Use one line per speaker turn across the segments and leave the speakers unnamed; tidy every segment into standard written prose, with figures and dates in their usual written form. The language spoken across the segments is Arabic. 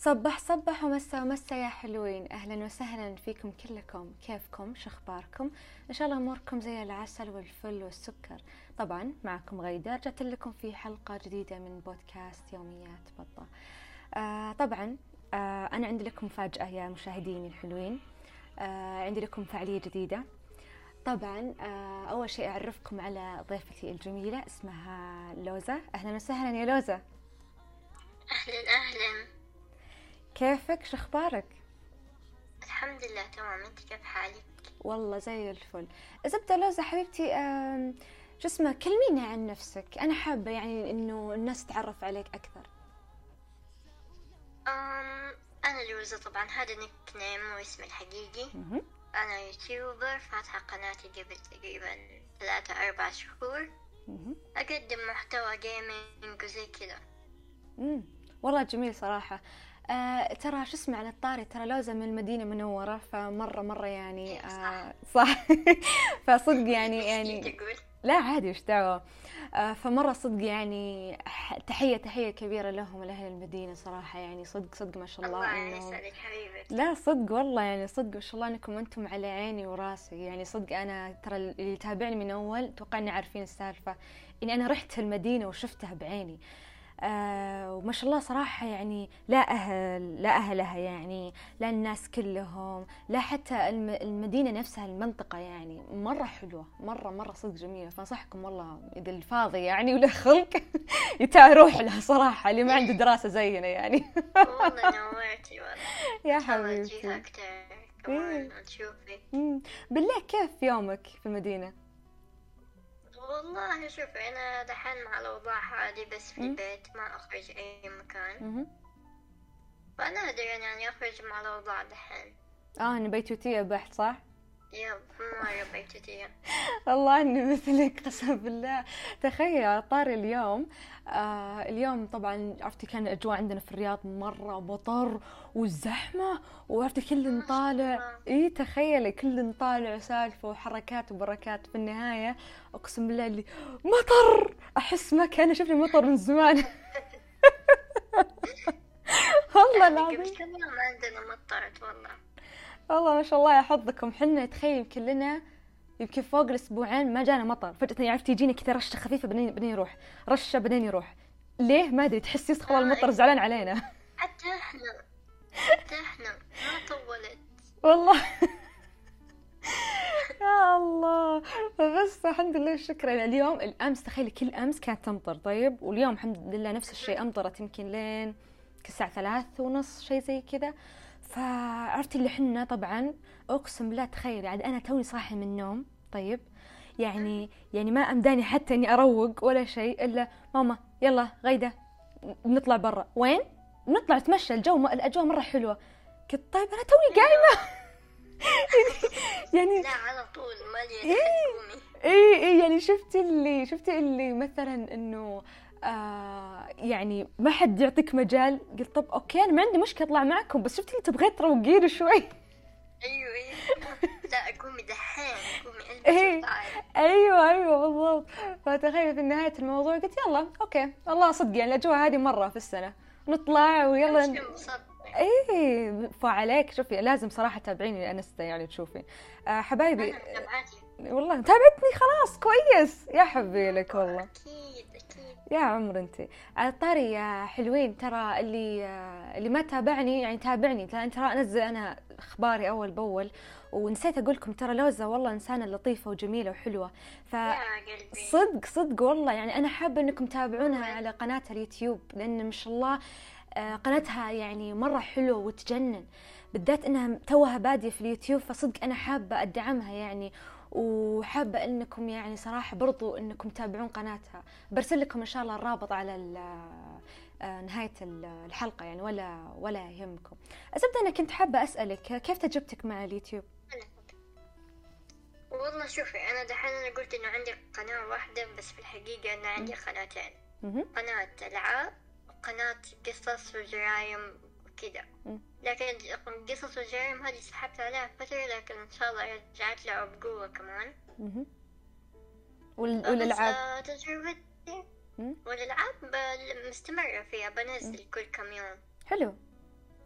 صبح صبح ومسا ومسا يا حلوين، أهلا وسهلا فيكم كلكم. كيفكم؟ شخباركم؟ إن شاء الله أموركم زي العسل والفل والسكر. طبعا معكم غيدة، رجعت لكم في حلقة جديدة من بودكاست يوميات بطة. طبعا أنا عندي لكم مفاجأة يا مشاهديني الحلوين. عندي لكم فعالية جديدة. طبعا أول شيء أعرفكم على ضيفتي الجميلة، اسمها لوزة. أهلا وسهلا يا لوزة.
أهلا أهلا.
كيفك؟ شخبارك؟
الحمد لله تمام، أنت كيف حالك؟
والله زي الفل. زبدة لوزة حبيبتي، شو اسمه، كلمينا عن نفسك. أنا حابة يعني إنه الناس تتعرف عليك أكثر.
أنا لوزة، طبعا هذا نيك نيم واسمي الحقيقي. أنا يوتيوبر، فاتحة قناتي قبل تقريبا 3-4 شهور. أقدم محتوى جيمينج وزي كذا.
والله جميل صراحة. ترى شو اسمه، على الطاري، ترى لوزة من المدينة منورة، فمرة يعني صح. فصدق يعني لا عادي، وش دعوة. فمرة صدق يعني تحية كبيرة لهم لأهل المدينة صراحة، يعني صدق ما شاء الله.
الله يسعدك حبيبتي.
لا صدق والله، يعني صدق ما شاء الله انكم انتم على عيني وراسي. يعني صدق انا ترى اللي يتابعني من اول توقع اني عارفين السالفة، اني انا رحت المدينة وشفتها بعيني. وما شاء الله صراحة، يعني لا أهلها، يعني لا الناس كلهم، لا حتى المدينة نفسها، المنطقة يعني مرة حلوة، مرة صدق جميلة. فانصحكم والله إذا الفاضي يعني وله خلق يروح لها صراحة، اللي ما عنده دراسة زينا يعني.
والله نورتي والله.
يا حبيبتي
أكتر كمان تشوفي.
بالله كيف يومك في المدينة؟
والله شوفي، أنا دحين مع الأوضاع هذه بس في البيت، ما أخرج أي مكان. فنادر يعني أخرج مع الأوضاع دحين.
أنا بيتوتية بحت صح؟
يب مرة بيتوتية.
والله اني مثلك قسم بالله. تخيل طاري اليوم طبعا عرفتي كان الاجواء عندنا في الرياض مره مطر وزحمه، وعرفتي كل طالع. تخيلي كل طالع سالفه وحركات وبركات. في النهايه اقسم بالله اللي مطر، احس ما كان شفني مطر من زمان. والله العظيم
قبل كم يوم عندنا مطرت
والله ما شاء الله يا حظكم. حنا تخيل كلنا يمكن فوق الأسبوعين ما جانا مطر، فجأة عرفت يجينا كذا رشة خفيفة بعدين يروح، رشة بعدين يروح. ليه ما أدري، تحسي يدخل المطر زعلان علينا.
حتى احنا ما طولت
والله. يا الله. بس الحمد لله الشكر. اليوم الأمس تخيلي كل أمس كانت تمطر، طيب واليوم الحمد لله نفس الشيء، أمطرت يمكن لين الساعة 3:30 شيء زي كذا. فعرفتي اللي حنا طبعا أقسم بالله تخيلي عاد أنا توني صاحي من النوم، طيب يعني ما أمداني حتى إني أروق ولا شيء، إلا ماما يلا غيدة نطلع برا. وين؟ نطلع نتمشى، الأجواء مرة حلوة. قلت طيب أنا توني قايمة. يعني
لا على طول ما لي
إيه يعني شفتي اللي مثلا إنه يعني ما حد يعطيك مجال. قلت طب أوكي أنا ما عندي مشكلة أطلع معكم، بس شفتي اللي تبغي تروقين شوي.
ايوه لا قومي دحين، قومي
ايوه بالضبط. فتخيل في نهاية الموضوع قلت يلا اوكي، والله صدق يعني الاجواء هذه مرة في السنة نطلع ويلا. فعليك شوفي لازم صراحة تابعيني انستا يعني تشوفي. حبايبي والله تابعتني خلاص كويس يا حبي لك والله.
اكيد
يا عمر انت. على الطاري يا حلوين، ترى اللي ما تابعني يعني تابعني، ترى انزل انا اخباري اول باول. ونسيت اقول لكم ترى لوزة والله انسانه لطيفه وجميله وحلوه. صدق والله يعني انا حابه انكم تتابعونها على قناتها اليوتيوب، لان ما شاء الله قناتها يعني مره حلوه وتجنن، بالذات انها توها باديه في اليوتيوب. فصدق انا حابه ادعمها يعني، وحابة انكم يعني صراحة برضو انكم تتابعون قناتها. برسل لكم ان شاء الله الرابط على نهاية الحلقة يعني، ولا يهمكم. أزبد انا كنت حابة اسألك كيف تجربتك مع اليوتيوب؟
والله شوفي، انا دحين انا قلت انه عندي قناة واحدة، بس في الحقيقة انا عندي قناتين. قناة العاب وقناة قصص وجرايم وكذا. لكن قصص وجرايم هذه سحبت عليها فترة، لكن إن شاء الله رجعت لها بقوة كمان.
والألعاب
تجربتي والألعاب مستمرة فيها، بنزل كل كم يوم.
حلو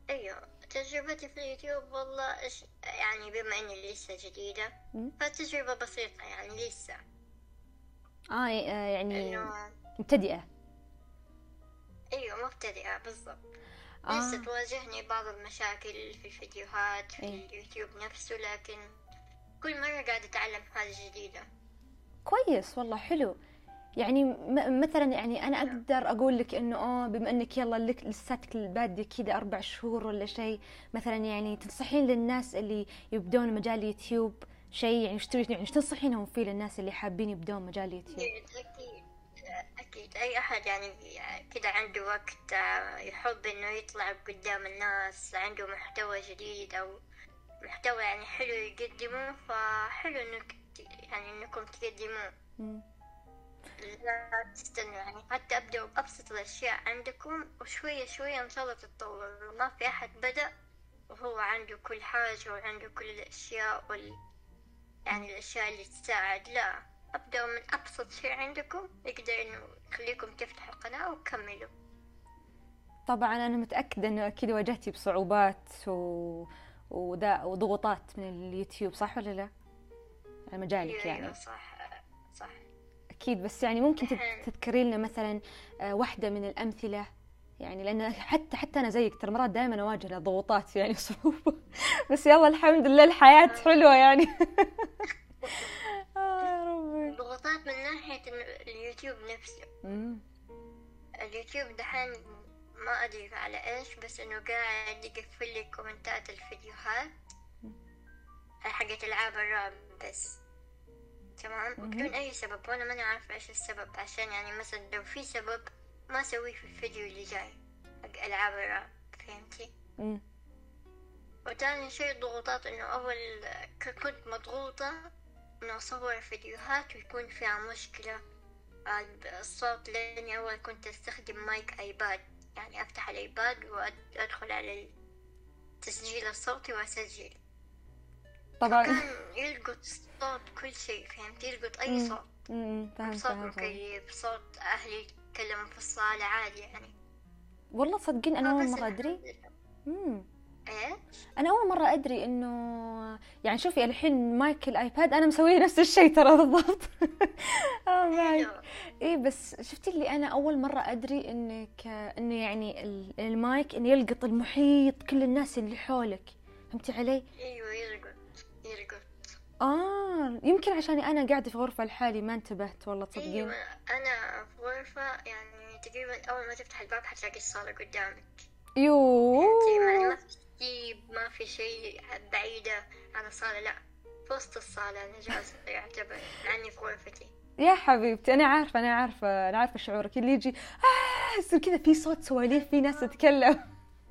أيوة، تجربتي في اليوتيوب والله يعني بما إني لسه جديدة فتجربة بسيطة يعني لسه.
يعني
إنه
مبتدئة.
أيوة مبتدئة بالضبط. لسه تواجهني بعض المشاكل في الفيديوهات في اليوتيوب نفسه، لكن كل مرة قاعدة أتعلم حاجة جديدة.
كويس والله، حلو. يعني مثلا يعني أنا أقدر أقول لك إنه بما إنك يلا لك لساتك البادية كذا 4 شهور ولا شيء، مثلا يعني تنصحين للناس اللي يبدون مجال يوتيوب شيء، يعني يعني تنصحينهم فيه للناس اللي حابين يبدون مجال يوتيوب؟
أكيد أي أحد يعني كده عنده وقت يحب إنه يطلع قدام الناس، عنده محتوى جديد أو محتوى يعني حلو يقدمه، فحلو إنك يعني إنكم تقدموه. لا تستنوا، يعني حتى أبدأوا بأبسط الأشياء عندكم وشوية شوية إن شاء الله تتطور. ما في أحد بدأ وهو عنده كل حاجة وعنده كل الأشياء يعني الأشياء اللي تساعد. لا، أبدأوا من أبسط شيء عندكم يقدر إنه يخليكم تفتحوا قناة وكملوا.
طبعا أنا متأكدة إنه أكيد واجهتي بصعوبات وضغوطات من اليوتيوب، صح ولا لا؟ مجالك يعني.
أيوة صح.
أكيد، بس يعني ممكن تذكري لنا مثلا واحدة من الأمثلة، يعني لأن حتى أنا زيك ترى مرات دائما أواجه ضغوطات يعني صعوبة بس يلا الحمد لله الحياة حلوة يعني. يا ربي.
ضغوطات من ناحية اليوتيوب نفسه. اليوتيوب دحين ما أدري على إيش، بس إنه قاعد يقفل لي كومنتات الفيديوهات حقت ألعاب الرعب بس، تمام، بدون أي سبب، وأنا ماني عارفة إيش السبب. عشان يعني مثلا لو في سبب ما أسويه في الفيديو اللي جاي حق ألعاب الرعب، فهمتي؟ وتاني شيء ضغوطات، إنه أول كنت مضغوطة إنه أصور فيديوهات ويكون فيها مشكلة الصوت، لأني أول كنت أستخدم مايك أيباد، يعني أفتح الأيباد وأدخل على التسجيل الصوتي وأسجل.
طبعا
كان يلقط صوت كل شيء، فهمت؟ يلقط أي صوت. صوت مكيف، صوت أهلي يتكلموا في الصالة عادي يعني.
والله صدقين أنا أول مرة أدري.
إيه؟
أنا أول مرة أدري إنه يعني شوفي الحين مايك الآيباد أنا مسويه نفس الشيء ترى بالضبط. إيه بس شفتي اللي أنا أول مرة أدري إنه يعني المايك إنه يلقط المحيط كل الناس اللي حولك، فهمتي علي؟
أيوة يلقط.
يمكن عشاني أنا قاعدة في غرفة لحالي ما انتبهت والله تصدقين.
أيوة أنا في غرفة يعني تقريبا أول ما تفتح الباب حتلاقي الصالة قدامك.
يوه.
ما في شيء بعيدة عن الصالة، لا في وسط الصالة أنا جالسة يعتبر عني في غرفتي.
يا حبيبتي أنا عارفة شعورك اللي يجي يصير كذا في صوت سواليف، في ناس تتكلم.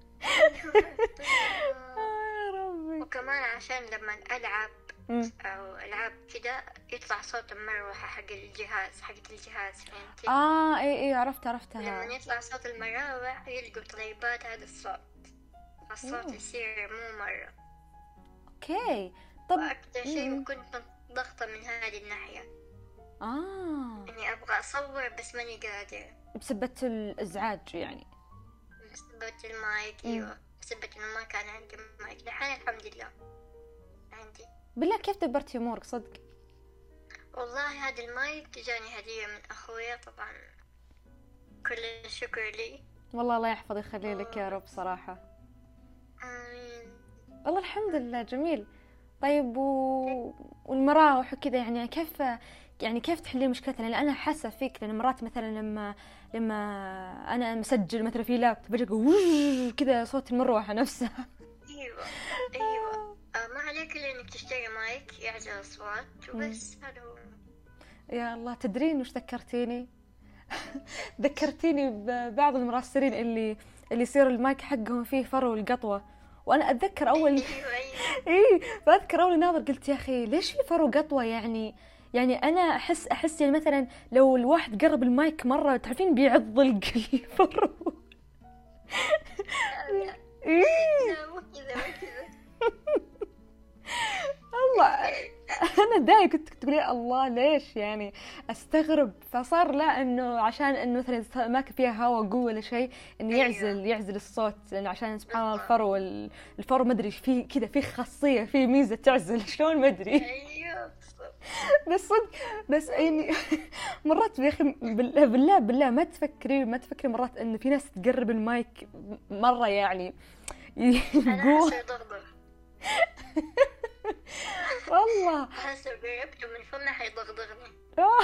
يا ربي.
وكمان عشان لما ألعب أو ألعاب كده يطلع صوت المروحة حق الجهاز، فهمتي؟
إيه عرفتها.
لما يطلع صوت المراوح يلقط الأيباد هذا الصوت يصير مو مرة.
أوكي. طب
أكتر شيء كنت ضغطة من هذه الناحية. إني أبغى أصور بس ماني قادر
بسبة الإزعاج يعني.
بسبة المايك. أيوة بسبة إنه ما كان عندي مايك. الحين الحمد لله عندي.
بالله كيف دبرتي أمورك صدق؟
والله هذا المايك جاني هدية من أخويا، طبعا كل الشكر لي.
والله الله يحفظ يخلي لك يا رب صراحة.
آمين.
والله الحمد لله جميل. طيب والمراوح وكذا يعني كيف تحلين مشكلتها؟ لأن أنا حاسة فيك، لأن مرات مثلا لما أنا مسجل مثلا في لابتوب بجي كذا صوت المروحة نفسها.
أيوة. ما عليك إلا إنك تشتري مايك يعزل الأصوات وبس، هذا هو.
يا الله تدرين وش ذكرتيني؟ ذكرتيني ببعض المراسلين اللي يصير المايك حقهم فيه فرو القطوة، وأنا أتذكر أول فأذكر أول ناظر قلت يا أخي ليش في فرو قطوة؟ يعني أنا أحس يعني مثلا لو الواحد قرب المايك مرة تعرفين بيعض الفرو. الله أنا داي كنت تقولي الله ليش يعني استغرب. فصار لا انه عشان انه مثلا ما فيها هواء قوه ولا شيء انه يعزل الصوت، لانه عشان سبحان الله الفرو ما ادري في كذا في خاصيه في ميزه تعزل شلون ما ادري. بس صدق بس يعني مرات يا اخي بالله ما تفكري مرات انه في ناس تقرب المايك مره يعني
يقول
والله
حاسه قربته من فمه حيضغضغني.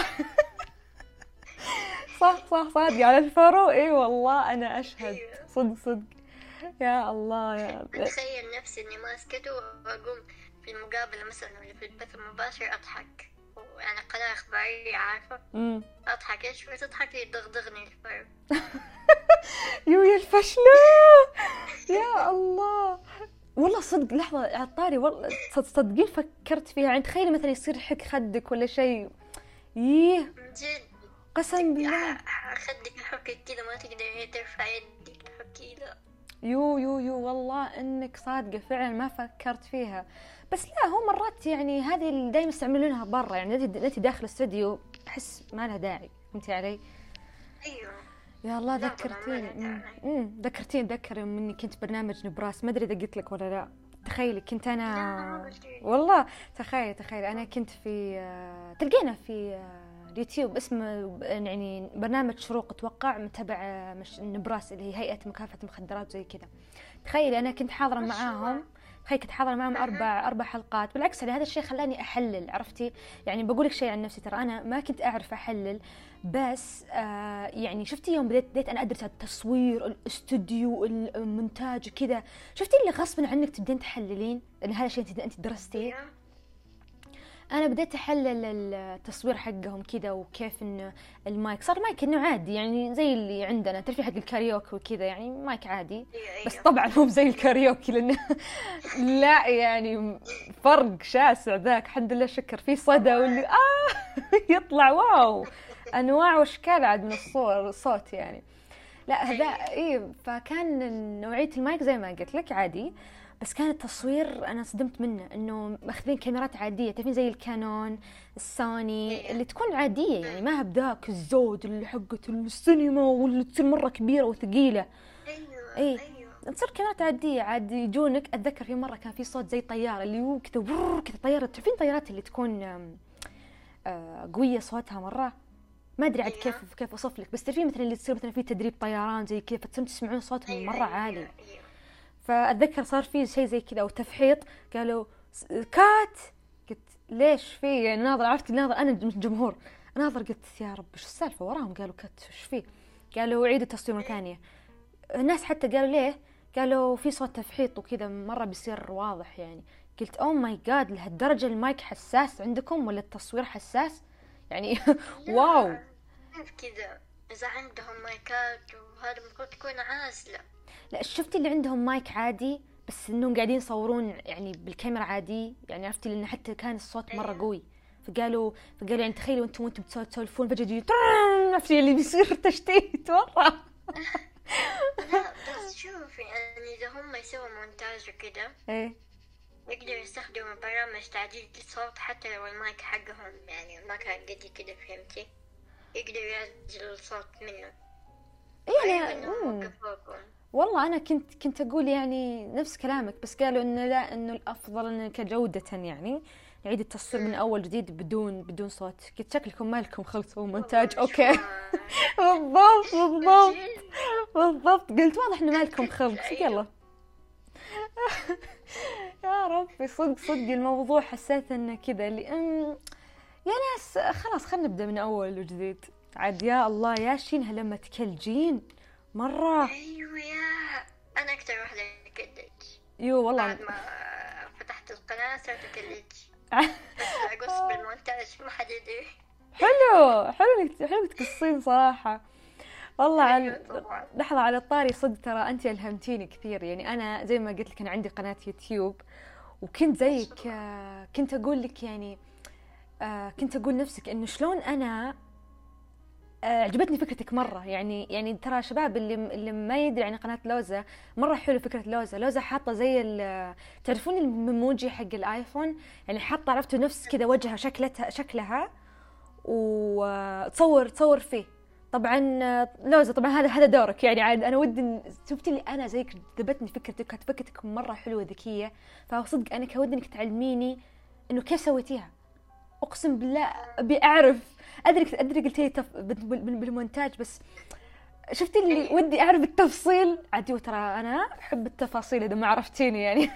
صح صادق على الفرو. اي والله انا اشهد صدق يا الله. يا
اتخيل نفسي اني ماسكته واقوم في المقابله مثلا ولا في البث المباشر اضحك، يعني قناه اخباريه عارفه اضحك ايش تضحك تضغضغني الفرو.
يا الفشله يا الله. والله صدق لحظة على الطاري والله صدقين فكرت فيها، يعني تخيلي مثلا يصير يحك خدك ولا شيء.
جد
قسم بالله
خدك يحكك كذا ما تقدري ترفع يدك تحكي له.
يو والله انك صادقة فعلا ما فكرت فيها. بس لا هو مرات يعني هذه اللي دايما يستعملونها برا، يعني انتي داخل الاستوديو احس ما لها داعي. فهمتي علي؟
ايوه
يا الله ذكرتيني ذكر يوم اني كنت برنامج نبراس، ما ادري اذا قلت لك ولا لا. تخيلي كنت انا والله تخيل انا كنت في تلقينا في اليوتيوب اسمه يعني برنامج شروق اتوقع تبع نبراس اللي هي هيئة مكافحة المخدرات زي كذا. تخيلي انا كنت حاضرة معاهم، كنت حاضرة معهم أربع حلقات. بالعكس هذا الشيء خلاني أحلل. عرفتي يعني بقولك شيء عن نفسي، ترى أنا ما كنت أعرف أحلل، بس يعني شفتي يوم بديت أنا أدرس التصوير الاستوديو المونتاج كذا، شفتي اللي غصبا عنك تبدين تحللين لأن هذا الشيء أنت درستيه. أنا بديت أحلل التصوير حقهم كذا، وكيف إنه المايك صار مايك إنه عادي يعني زي اللي عندنا تعرفي حق الكاريوكي وكذا، يعني مايك عادي. بس طبعا هو زي الكاريوكي لأنه لا يعني فرق شاسع ذاك. الحمد لله شكر فيه صدى واللي يطلع واو أنواع وأشكال عاد من الصوت يعني. لا هذا فكان نوعية المايك زي ما قلت لك عادي، بس كان التصوير أنا صدمت منه إنه ماخذين كاميرات عادية تعرفين زي الكانون السوني اللي تكون عادية، يعني ما بذاك الزود اللي حقة السينما واللي تصير مرة كبيرة وثقيلة. أيوة تصير كاميرات عادية عادي يجونك. أتذكر في مرة كان في صوت زي طيارة اللي هو كذا طيارة، تعرفين طيارات اللي تكون قوية صوتها مرة، ما أدري عاد كيف أوصف لك، بس تعرفين مثلا اللي تصير مثلا في تدريب طيران زي كذا فتسمعون تسمعون صوتهم مرة عالي. فأتذكر صار في شيء زي كذا وتفحيط، قالوا كات، قلت ليش في يعني ناظر، عرفت ناظر أنا جمهور ناظر، قلت يا رب إيش السالفة وراهم، قالوا كات إيش فيه، قالوا عيدوا تصوير مرة ثانية. الناس حتى قالوا ليه، قالوا في صوت تفحيط وكذا مرة بيصير واضح يعني. قلت أوه ماي جاد لهالدرجة المايك حساس عندكم ولا التصوير حساس يعني؟ واو
كذا إذا عندهم مايكات وهذا المفروض تكون عازلة.
لا شفتي اللي عندهم مايك عادي بس انهم قاعدين يصورون يعني بالكاميرا عادي يعني، عرفتي لان حتى كان الصوت مره قوي. فقالوا يعني تخيلوا انتم تسولفون فجاه يجي عرفتي اللي بيصير تشتيت مره.
لا بس شوفي يعني اذا هم يسووا مونتاج وكذا يقدروا يستخدموا برامج تعديل الصوت حتى لو المايك حقهم يعني ما كان قد كذا، فهمتي؟ يقدروا يعزلوا الصوت منه.
والله أنا كنت أقول يعني نفس كلامك، بس قالوا إنه لا إنه الأفضل إنه كجودة يعني نعيد التصوير من أول جديد بدون صوت. قلت شكلكم مالكم خلصوا مونتاج أوكي. بالضبط قلت واضح إنه مالكم خلص يلا. يا ربي صدق الموضوع حسيت إنه كذا اللي يا ناس خلاص خلنا نبدأ من أول وجديد عاد. يا الله يا شينها لما تكلجين مرة.
أيوة يا أنا أكتر واحدة كلج.
والله
بعد ما فتحت القناة صرت أكلج. بس أقص بالمونتاج ما حد يدري. حلو تقصين صراحة والله. لحظة على الطاري صدق ترى أنت ألهمتيني كثير يعني. أنا زي ما قلت لك أنا عندي قناة يوتيوب وكنت زيك كنت أقول لك يعني كنت أقول نفسك إنه شلون أنا
عجبتني فكرتك مرة. يعني ترى شباب اللي ما يدري عن قناة لوزة، مرة حلو فكرة لوزة حاطة زي تعرفون الميموجي حق الايفون، يعني حاطة عرفتوا نفس كذا وجهها شكلها وتصور فيه. طبعا لوزة طبعا هذا دورك، يعني عاد انا ودي شفتي اللي انا زيك ذبتني فكرتك، كانت فكرتك مرة حلوة ذكية، فصدق انا كودي انك تعلميني انه كيف سويتيها. اقسم بالله ابي اعرف. ادري قلت لي بالمونتاج، بس شفتي اللي ودي اعرف التفصيل عادي، ترى انا احب التفاصيل اذا ما عرفتيني يعني.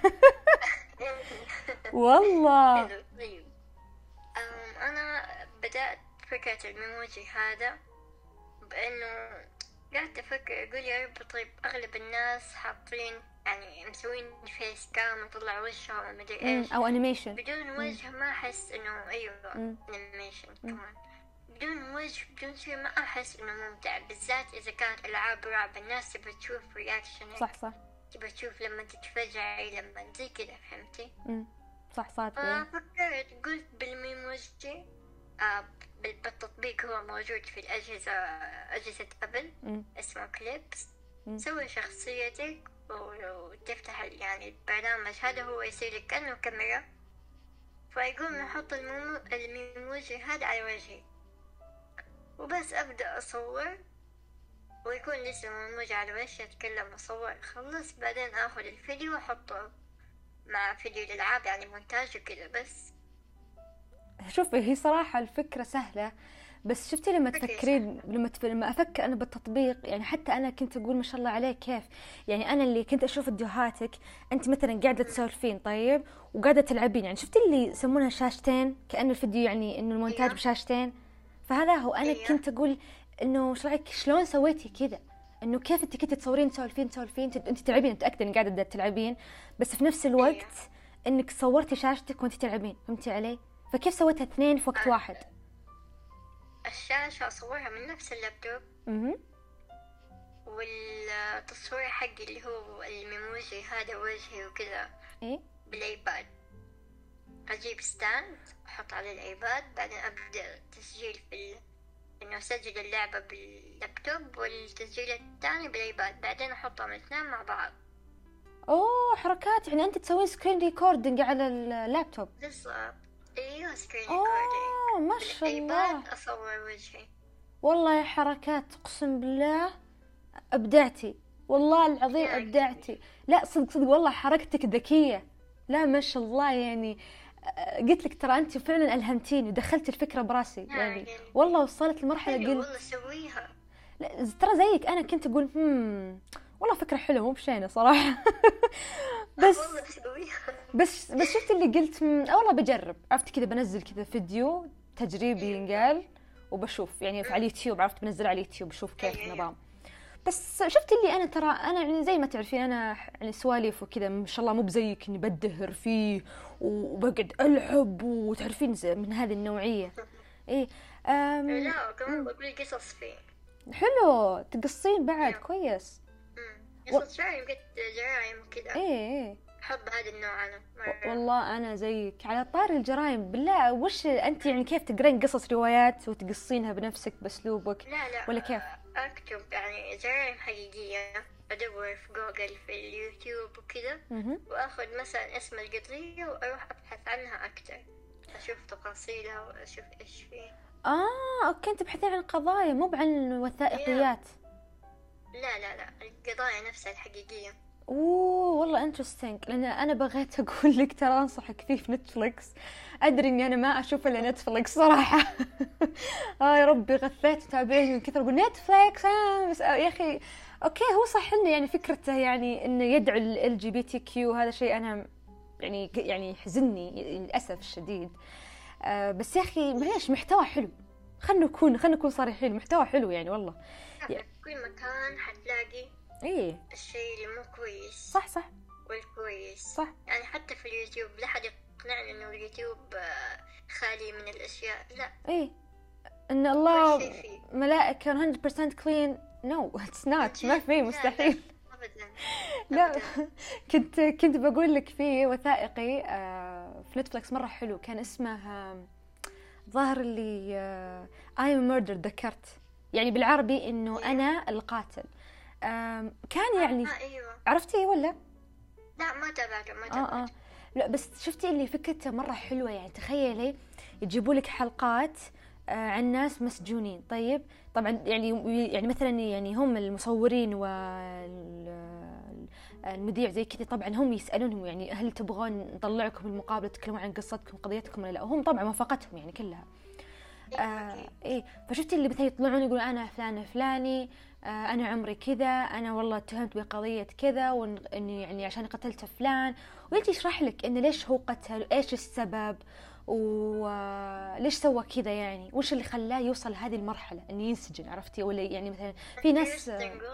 والله
طيب انا بدأت فكرة الميموجي هذا بانه قاعدة افكر اقول يا رب طيب اغلب الناس حاطين يعني مسوين فيس كام وطلع وجههم ومدري ايش
او انيميشن
بدون وجه، ما احس انه ايوه انيميشن كمان بدون وجه بدون شيء، ما احس انه ممتع، بالذات اذا كانت العاب رعب الناس تبى تشوف رياكشن.
صح
تبى تشوف لما تتفجعي لما زي كذا، فهمتي؟
صح
فكرت قلت بالميموجي بالتطبيق هو موجود في أجهزة أبل اسمه كليبس. سوي شخصيتك وتفتح يعني البرنامج هذا، هو يصير لك كأنه كاميرا، فيقوم نحط الميموجي هذا على وجهي وبس أبدأ أصور، ويكون لسه الميموجي على وجهي، أتكلم وأصور، خلص بعدين أخذ الفيديو وأحطه مع فيديو الألعاب يعني مونتاج وكذا. بس
شوفي هي صراحة الفكرة سهلة، بس شفتي لما تفكرين لما أفكر أنا بالتطبيق، يعني حتى أنا كنت أقول ما شاء الله عليك كيف، يعني أنا اللي كنت أشوف فيديوهاتك أنت مثلا قاعدة تسولفين طيب وقاعدة تلعبين، يعني شفتي اللي يسمونها شاشتين كأنه الفيديو يعني إنه المونتاج بشاشتين، فهذا هو. أنا كنت أقول إنه إيش رأيك شلون سويتي كذا، إنه كيف أنت كنت تصورين تسولفين أنت تلعبين، متأكدة إن قاعدة تلعبين، بس في نفس الوقت إنك صورتي شاشتك وأنت تلعبين، فهمتي علي؟ فكيف سويتها اثنين في وقت واحد؟
الشاشة أصورها من نفس اللابتوب، والتصوير حقي اللي هو الميموجي هذا وجهي وكذا بالآيباد. أجيب ستاند أحط على الآيباد، بعدين أبدأ تسجيل إنه أسجل اللعبة باللابتوب والتسجيل الثاني بالآيباد، بعدين أحطهم الاثنين مع بعض.
أوه حركات، يعني أنت تسوين سكرين ريكوردينج على اللابتوب؟
بالضبط، ايوه سكرين ريكوردينج.
ما شاء الله،
اصور وجهي.
والله يا حركات اقسم بالله ابدعتي، والله العظيم ابدعتي. لا صدق والله حركتك ذكيه، لا ما شاء الله، يعني قلت لك ترى انت فعلا الهمتيني ودخلت الفكره براسي، يعني والله وصلت لمرحله قلت
والله سويها.
لا ترى زيك انا كنت اقول والله فكره حلوه مو بشينه صراحه. بس شفت اللي قلت والله بجرب، عرفت كذا بنزل كذا فيديو تجريبي ينقال وبشوف، يعني على اليوتيوب عرفت بنزل على اليوتيوب بشوف كيف النظام. بس شفت اللي انا ترى انا يعني زي ما تعرفين انا يعني سواليف وكذا ما شاء الله، مو بزيك اني بدهر فيه وبقعد العب وتعرفين من هذه النوعيه. ايه
لا كمان بقول قصص فيه
حلو، تقصين بعد كويس.
قصص جرايم كذا.
ايه
حب هذا النوع انا
والله انا زيك. على طار الجرايم بالله، وش انت يعني كيف تقرين قصص روايات وتقصينها بنفسك باسلوبك؟
لا
ولا كيف؟
اكتب يعني جرايم حقيقيه، ادور في جوجل في اليوتيوب وكذا، واخذ مثلا اسم القضيه واروح ابحث عنها اكثر، اشوف تفاصيلها واشوف ايش فيه.
اوكي تبحثين عن قضايا مو عن وثائقيات؟
لا القضايا نفسها الحقيقيه.
والله انترستينج، لان انا بغيت اقول لك ترى انصحك فيه في نتفليكس، ادري اني انا ما اشوف الا نتفليكس صراحه. يا ربي غثيت تابعين من كثر اقول نتفليكس. بس يا اخي اوكي هو صح انه يعني فكرته يعني انه يدعو ال جي بي تي كيو، هذا شيء انا يعني يحزنني للاسف الشديد. بس يا اخي معليش محتوى حلو، خلنا نكون صريحين، محتوى حلو يعني والله.
في كل مكان حتلاقي الشيء اللي مو كويس.
صح
والكويس
صح،
يعني حتى في اليوتيوب لا حد يقنعني انه اليوتيوب خالي من الاشياء، لا
ان الله ملائكه 100% clean. no it's not، ما في مستحيل
ابدا.
لا كنت بقول لك في وثائقي في نتفليكس مره حلو، كان اسمه ظاهر اللي I'm a murder، ذكرت يعني بالعربي إنه أنا القاتل. كان يعني
أيوة.
عرفتي ولا؟
لا ما تابعته.
لا بس شفتي اللي فكرته مرة حلوة. يعني تخيلي يجيبوا لك حلقات عن ناس مسجونين. طيب طبعا يعني مثلا يعني هم المصورين والمذيع زي كذا طبعا هم يسألونهم يعني هل تبغون نطلعكم المقابلة تتكلمون عن قصتكم قضيتكم ولا لا. وهم طبعا موافقتهم يعني كلها. ايه فشفتي اللي مثلا يطلعون يقولون انا فلان فلاني، انا عمري كذا، انا والله اتهمت بقضيه كذا واني يعني عشان قتلت فلان، ويجي يشرح لك انه ليش هو قتل وايش السبب وليش سوى كذا، يعني وش اللي خلاه يوصل هذه المرحله انه ينسجن. عرفتي ولا يعني مثلا في ناس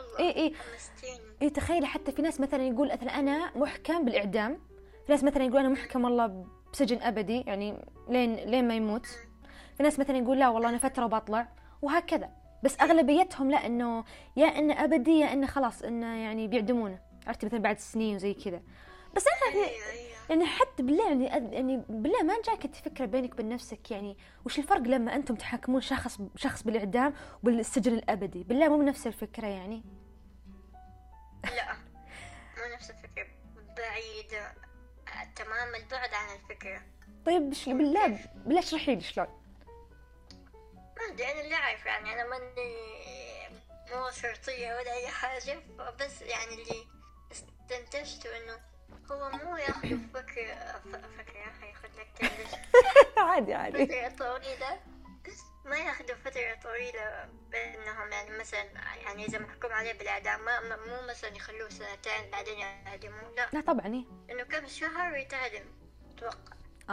اي تخيلي حتى في ناس مثلا يقول مثلا انا محكم بالاعدام، في ناس مثلا يقول انا محكم والله بسجن ابدي يعني لين ما يموت، في ناس مثلا يقول لا والله أنا فترة وبطلع، وهكذا. بس أغلبيتهم لا، إنه يا إنه أبدي يا إنه خلاص إنه يعني بيعدمونه، عرفتي مثلا بعد سنين وزي كذا. بس أنا يعني حتى بالله يعني بالله ما جاك فكرة بينك وبين نفسك يعني وش الفرق لما أنتم تحاكمون شخص بالإعدام وبالسجن الأبدي؟ بالله مو بنفس الفكرة يعني.
لا مو نفس الفكرة، بعيدة تمام البعد عن الفكرة.
طيب بالله اشرحي لي شلون.
ما أدري أنا اللي أعرف يعني أنا ماني مو شرطية ولا أي حاجة، بس يعني اللي استنتجته إنه هو مو ياخذ فكرة هياخذ لك كلش
عادي
فترة طويلة، ما ياخذوا فترة طويلة بينهم يعني مثلا يعني إذا محكوم عليه بالإعدام مو مثلا يخلوه سنتين بعدين يعدموه،
لا طبعا
إنه كم شهر يتعدم أتوقع.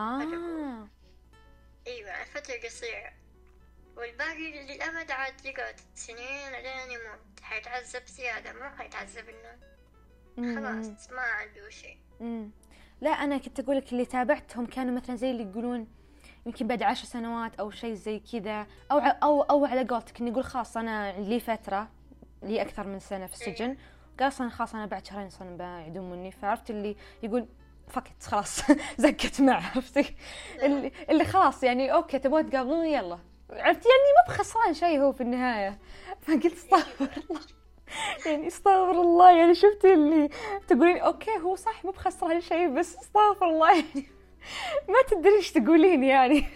أيوة فترة قصيرة، والباقي للأبد عاد يقعد سنين لين يموت، حيتعذب زيادة مو حيتعذب إنه خلاص ما عنده شيء.
لا أنا كنت أقولك اللي تابعتهم كانوا مثلا زي اللي يقولون يمكن بعد 10 سنوات أو شيء زي كذا، أو على قولتك إني يقول خلاص أنا لي فترة لي أكثر من سنة في السجن، قال أصلا خلاص أنا بعد شهرين أصلا بيعدموني. فعرفت اللي يقول فكت خلاص زكت معه، عرفتي اللي خلاص يعني أوكي تبغون تقابلوني يلا، عرفتي يعني ما بخسران شيء هو في النهاية. فقلت استغفر الله يعني استغفر الله، يعني شفتي اللي تقولين اوكي هو صح ما بخسران شيء بس استغفر الله يعني ما تدري ايش تقولين يعني.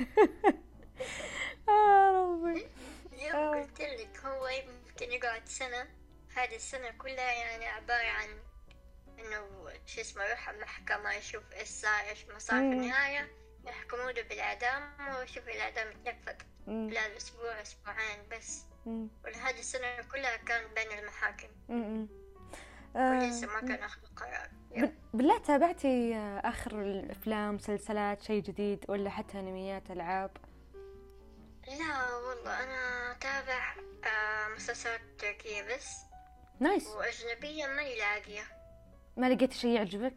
ربي قلت لك هو يمكن يقعد سنة، هذه السنة كلها يعني عبارة عن انه شو اسمه يروح المحكمة يشوف ايش صار ايش ما صار، في النهاية يحكمونه بالإعدام ويشوف الإعدام يتنفذ خلال أسبوع أسبوعين بس. ولهذه السنة كلها كان بين المحاكم ولسه ما كان أخذ قرار.
بالله تابعتي آخر الأفلام مسلسلات شيء جديد ولا حتى أنميات ألعاب؟
لا والله أنا تابع مسلسلات تركية بس.
نايس.
وأجنبية ماني لاقية.
ما لقيت شيء يعجبك؟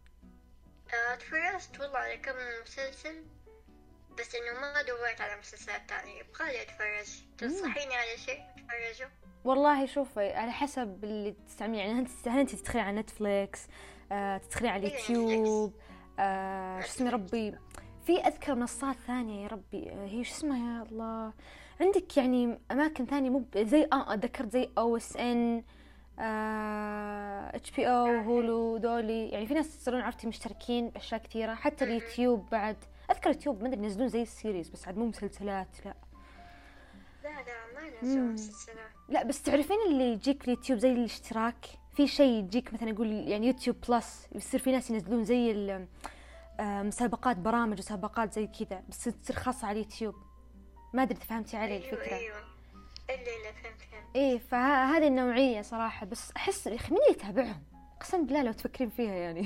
تفرجت والله على كم مسلسل بس إنه ما دورت على مسلسلات تانية، يبغالي أتفرج. تنصحيني على شيء أتفرجه؟
والله شوفي على حسب اللي تستعملي، يعني هل أنت تدخلي على نتفليكس، تدخلي على اليوتيوب، شو اسمه ربي في أذكر منصات ثانية يا ربي هي شو اسمها يا الله، عندك يعني أماكن ثانية مو زي ذكرت زي OSN HBO هولو دولي، يعني في ناس يصيرون عرفتي مشتركين بأشياء كثيرة. حتى اليوتيوب بعد أذكر اليوتيوب ما أدري ينزلون زي السيريز بس عاد مو مسلسلات. لا
ما ينزلون مسلسلات.
لا بس تعرفين اللي يجيك اليوتيوب زي الاشتراك في شيء يجيك مثلا يقول يعني يوتيوب بلس، يصير في ناس ينزلون زي مسابقات برامج وسابقات زي كذا بس تصير خاصة على اليوتيوب. ما أدري فهمتي علي الفكرة؟
أيوة فهمت.
إيه فهذه النوعية صراحة. بس أحس يا أخي مين اللي يتابعهم قسم بالله لو تفكرين فيها يعني.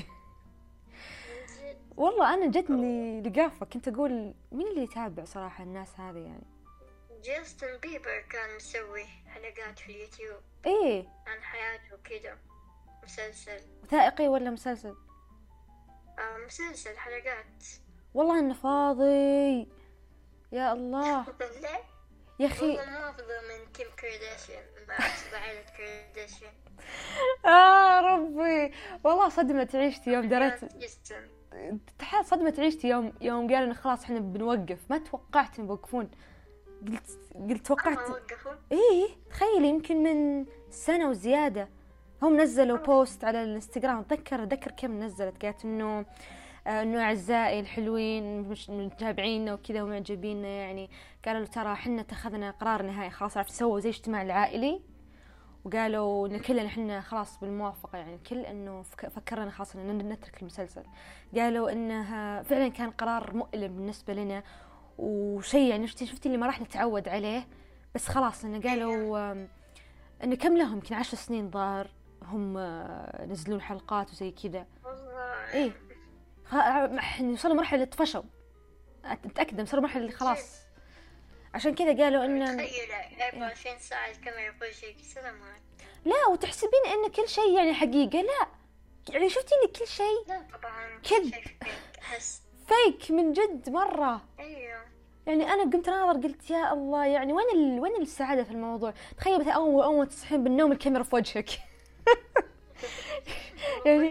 والله أنا جتني لقافة كنت أقول مين اللي يتابع صراحة الناس هذه يعني.
جاستن بيبر كان مسوي حلقات في اليوتيوب
إيه
عن حياته وكذا. مسلسل
وثائقي ولا مسلسل؟
مسلسل حلقات.
والله إنه فاضي يا الله. يا أخي
والله ما أفضل من كيم كارداشيان مع عائلة كارداشيان.
ربي والله صدمة عيشتي يوم درت صدمة عيشتي يوم قالوا إن خلاص إحنا بنوقف. ما توقعت إن بوقفون قلت توقعت
وقفوا.
ايه تخيلي يمكن من سنة وزيادة هم نزلوا بوست على الانستغرام، اتذكر كم نزلت، قالت انه اعزائي الحلوين مش متابعينا وكذا ومعجبينا، يعني قالوا له ترى احنا اتخذنا قرار نهائي خلاص، عرفت سووا زي اجتماع العائلي وقالوا ان كلنا احنا خلاص بالموافقة، يعني الكل انه فكرنا خلاص ان نترك المسلسل. قالوا انها فعلا كان قرار مؤلم بالنسبة لنا وشيء يعني شفتي اللي ما راح نتعود عليه، بس خلاص انه قالوا انه كم لهم يمكن 10 سنين ظهر هم نزلون حلقات وزي كذا. ايه وصلوا مرحلة طفشوا، اتأكد وصلوا مرحلة اللي خلاص، عشان كذا قالوا انه
تخيل 24 ساعة الكاميرا يقول شيء سلامات.
لا وتحسبين ان كل شيء يعني حقيقة، لا يعني شفتي ان كل شيء
لا طبعا
كذب فيك من جد مرة.
ايوه
يعني انا قمت ناظر قلت يا الله، يعني وين السعادة في الموضوع؟ تخيل مثلا اول ما تصحين بالنوم الكاميرا في وجهك. يعني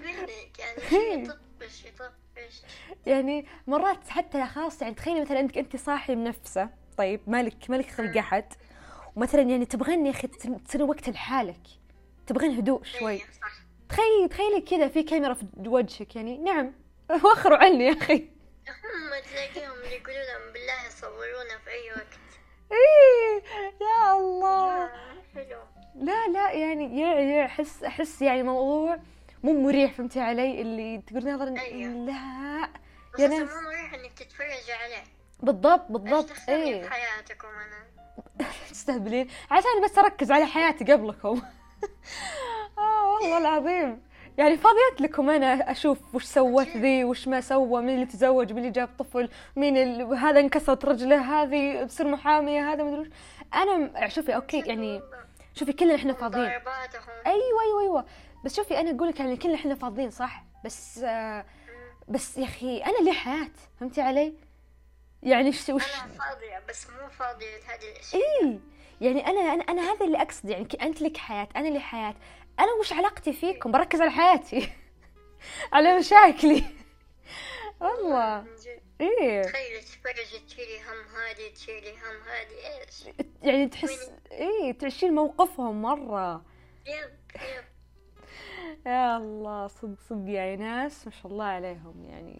يعني مرات حتى خلاص يعني تخيلي مثلا انت صاحي منفسه، طيب مالك خلق احد، ومثلا يعني تبغين يا اخي تصير وقت لحالك، تبغين هدوء شوي، تخيلي كذا في كاميرا في وجهك، يعني نعم وخروا عني يا اخي.
هم تلاقيهم يقولوا لهم بالله صورونا في اي وقت.
ايه يا الله
حلو.
لا يعني احس يعني موضوع مو مريح، فهمتي علي؟ اللي تقول نظرا
أيوه.
لا
يا ناس مو مريح انك تتفرج عليه.
بالضبط ايه
في حياتكم انا
تستهبلين عشان بس اركز على حياتي قبلكم. والله العظيم يعني فاضيت لكم انا اشوف وش سوت ذي وش ما سوى، مين اللي تزوج، مين اللي جاب طفل، مين هذا انكسرت رجله، هذه بتصير محاميه، هذا مدري. انا شوفي اوكي يعني شوفي كلنا احنا فاضيين، ايوه بس شوفي انا اقول لك يعني كلنا احنا فاضيين صح، بس يا اخي انا لي حياه، فهمتي علي؟ يعني وش
انا فاضيه بس مو فاضيه هذه الاشياء.
ايه يعني انا هذا اللي اقصد، يعني انت لك حياه انا لي حياه، انا وش علاقتي فيكم؟ بركز على حياتي. على مشاكلي. والله ايه
تخيل تتفرجي تشيلي هم هذه تشيلي هم هذه ايش
يعني تحس ايه تعيشين موقفهم مره.
يب
يا الله صدق يعني ناس ما شاء الله عليهم يعني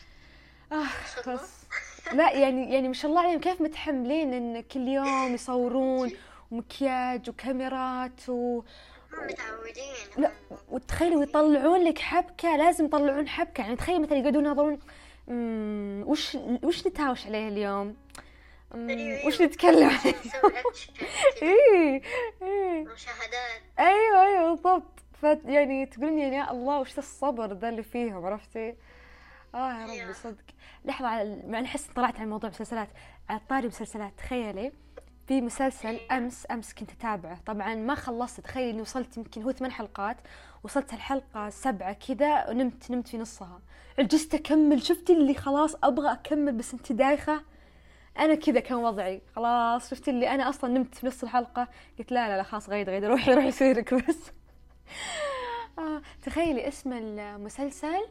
بس لا يعني ما شاء الله عليهم كيف متحملين ان كل يوم يصورون ومكياج وكاميرات
متعودين.
لا وتخيلوا يطلعون لك حبكة، لازم يطلعون حبكة، يعني تخيل مثلا يقعدون يناظرون وش نتهاوش عليه اليوم، وش نتكلم عليه. ايه
مشاهدات
ايوه بالضبط، يعني تقولين يا الله وش الصبر ذا اللي فيهم، عرفتي؟ يا ربي صدق. لحظة ما نحس طلعت عن موضوع مسلسلات، على طاري مسلسلات تخيلي في مسلسل أمس كنت أتابعه، طبعا ما خلصت، تخيلي إني وصلت يمكن هو 8 حلقات، وصلت الحلقة 7 كذا ونمت في نصها، عجزت أكمل، شفتي اللي خلاص أبغى أكمل بس أنت دايخة، أنا كذا كان وضعي خلاص، شفتي اللي أنا أصلا نمت في نص الحلقة، قلت لا خلاص غير روحي سيرك بس. تخيلي اسم المسلسل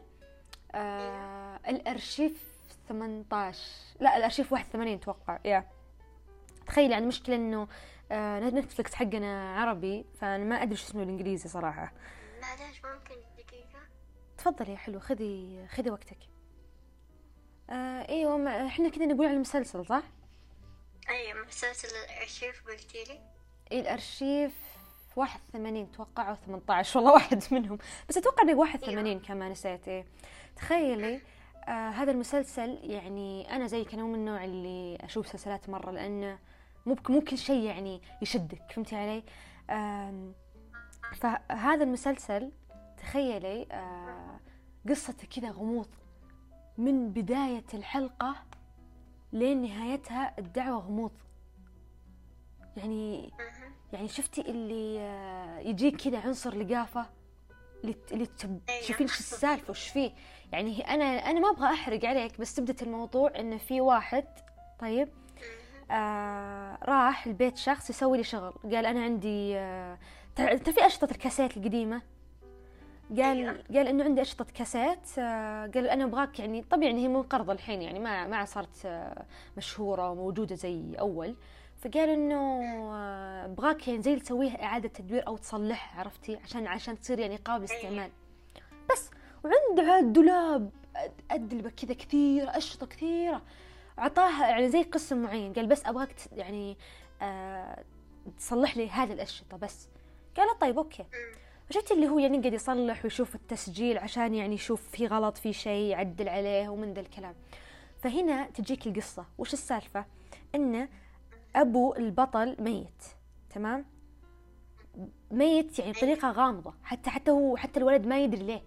الأرشيف 18، لا الأرشيف 81 توقع تخيلي يعني مشكلة إنه نتفلكس حقنا عربي، فأنا ما أدري شو اسمه الإنجليزي صراحة.
معلش ممكن دقيقة؟
تفضلي يا حلو، خذي وقتك. ايوه احنا كده نقول على المسلسل صح؟
ايوه مسلسل الأرشيف قلتي لي؟
الأرشيف 81 توقع أو 18 والله واحد منهم، بس أتوقع إنه 81 كمان نسيت. تخيلي هذا المسلسل يعني أنا زيك، أنا مو من النوع اللي أشوف مسلسلات مرة، لأنه مو كل شيء يعني يشدك، فهمتي علي؟ فهذا المسلسل تخيلي قصته كذا غموض من بداية الحلقة لين نهايتها، الدعوة غموض، يعني شفتي اللي يجيك كذا عنصر لقافة اللي تشوفين شو السالفة وش فيه، يعني أنا ما أبغى أحرق عليك، بس تبدأ الموضوع إنه في واحد طيب راح البيت شخص يسوي لي شغل، قال أنا عندي في أشرطة الكاسيت القديمة، قال إنه عندي أشرطة كاسيت، قال أنا أبغاك، يعني طبيعي إن هي منقرضة الحين، يعني ما صارت مشهورة وموجودة زي أول، فقال انه ابغاك يعني زي تسويها اعاده تدوير او تصلحها، عرفتي، عشان تصير يعني قابل استعمال بس. وعنده الدولاب ادلبه كذا كثير، اشرطه كثيره، عطاها يعني زي قسم معين، قال بس ابغاك يعني تصلح لي هذه الاشرطه بس. قال طيب اوكي. فشفت اللي هو يعني قاعد يصلح ويشوف التسجيل عشان يعني يشوف في غلط في شيء يعدل عليه ومن ذا الكلام. فهنا تجيك القصه، وش السالفه؟ ان ابو البطل ميت، تمام، ميت يعني بطريقه غامضه، حتى الولد ما يدري ليه.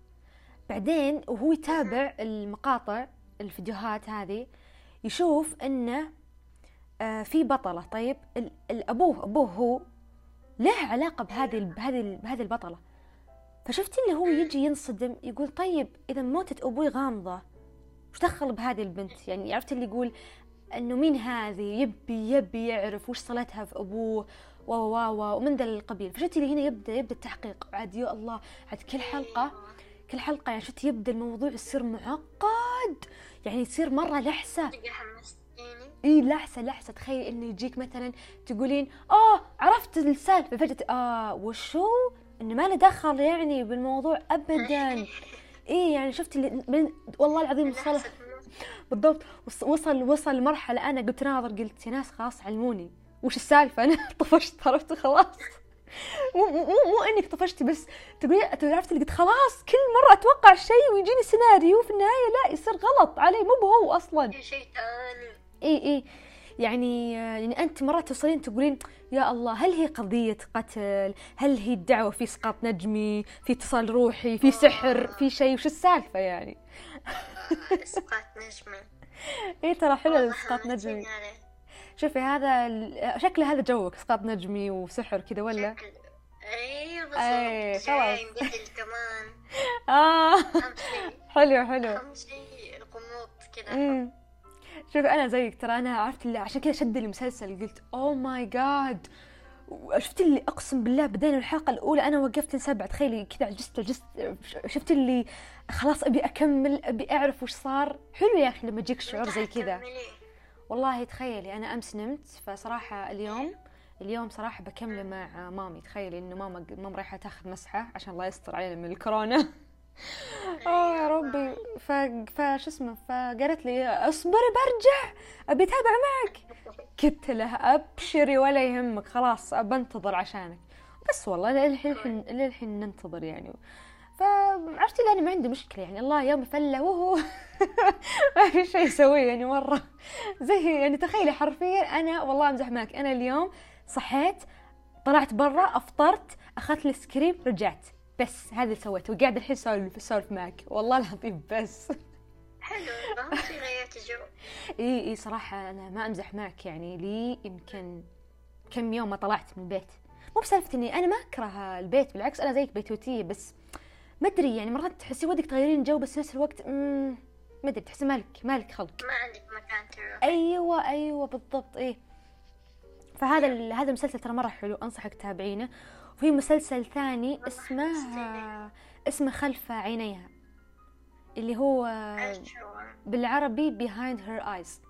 بعدين وهو يتابع المقاطع الفيديوهات هذه يشوف انه في بطله. طيب ابوه هو له علاقه بهذه البطله. فشفت اللي هو يجي ينصدم، يقول طيب اذا موتة ابوي غامضه وش دخل بهذه البنت؟ يعني عرفت اللي يقول انه مين هذه، يبي يعرف وش صلتها في ابوه ومن ذا القبيل. فشفت اللي هنا يبدا التحقيق عاد. يا الله، عاد كل حلقه يعني شفت يبدا الموضوع يصير معقد، يعني يصير مره لحسه. اي لحسه. تخيل انه يجيك مثلا تقولين عرفت السالفه، فجاه وشو انه ما له دخل يعني بالموضوع ابدا. اي يعني شفت اللي والله العظيم بالضبط وصل لمرحله انا قلت ناظر، قلت يا ناس خلاص علموني وش السالفه. انا طفشت، عرفت خلاص. مو انك طفشتي بس تقولي، عرفت اللي قلت خلاص كل مره اتوقع شيء ويجيني سيناريو في النهايه لا يصير غلط علي، مو هو اصلا
شيء ثاني.
اي يعني انت مرات توصلين تقولين يا الله، هل هي قضيه قتل؟ هل هي الدعوه في اسقاط نجمي، في اتصال روحي، في سحر، في شيء؟ وش السالفه يعني؟
اسقاط نجمي.
اي ترى حلو اسقاط نجمي. شوفي هذا شكله هذا جوك، اسقاط نجمي وسحر كذا ولا؟
ايوه بالضبط.
خلاص
كمان
حلو
اهم شيء الغموض كذا.
شوفي انا زيك ترى، انا عرفت اللي عشان كذا شد المسلسل، قلت اوه ماي جاد. شفت اللي اقسم بالله بدينا الحلقه الاولى انا وقفت لسبعة، تخيلي كذا عجزت. شفت اللي خلاص ابي اكمل، ابي اعرف وش صار. حلو يا اخي لما يجيك شعور زي كذا والله. تخيلي انا امس نمت، فصراحه اليوم صراحه بكمله مع مامي. تخيلي انه ماما رايحه تاخذ مسحه عشان الله يستر علينا من الكورونا. يا ربي. فش اسمه، فقالت لي اصبري برجع ابي اتابع معك. قلت لها ابشري ولا يهمك، خلاص بنتظر عشانك. بس والله للحين ننتظر يعني. فعرفتي لأني ما عندي مشكلة يعني، الله يوم فله وهو ما في شيء يسويه يعني مرة زي يعني. تخيلي حرفيا أنا والله أمزح معك، أنا اليوم صحيت طلعت برا أفطرت أخذت لي سكريم رجعت، بس هذا اللي سويته وقاعد الحين سولف معك والله العظيم. بس
حلو ما في غيرت جو.
اي صراحة أنا ما أمزح معك يعني، لي يمكن كم يوم ما طلعت من البيت. مو بسالفة إني أنا ما أكره البيت، بالعكس أنا زيك بيتوتية، بس ما أدري يعني مرات تحسي ودك تغيرين جو بس نفس الوقت ما أدري تحسي مالك خلق،
ما عندك مكان تروح.
أيوة بالضبط. إيه فهذا المسلسل ترى مرة حلو، أنصحك تتابعينه. وفي مسلسل ثاني اسمه خلف عينيها، اللي هو بالعربي Behind Her Eyes.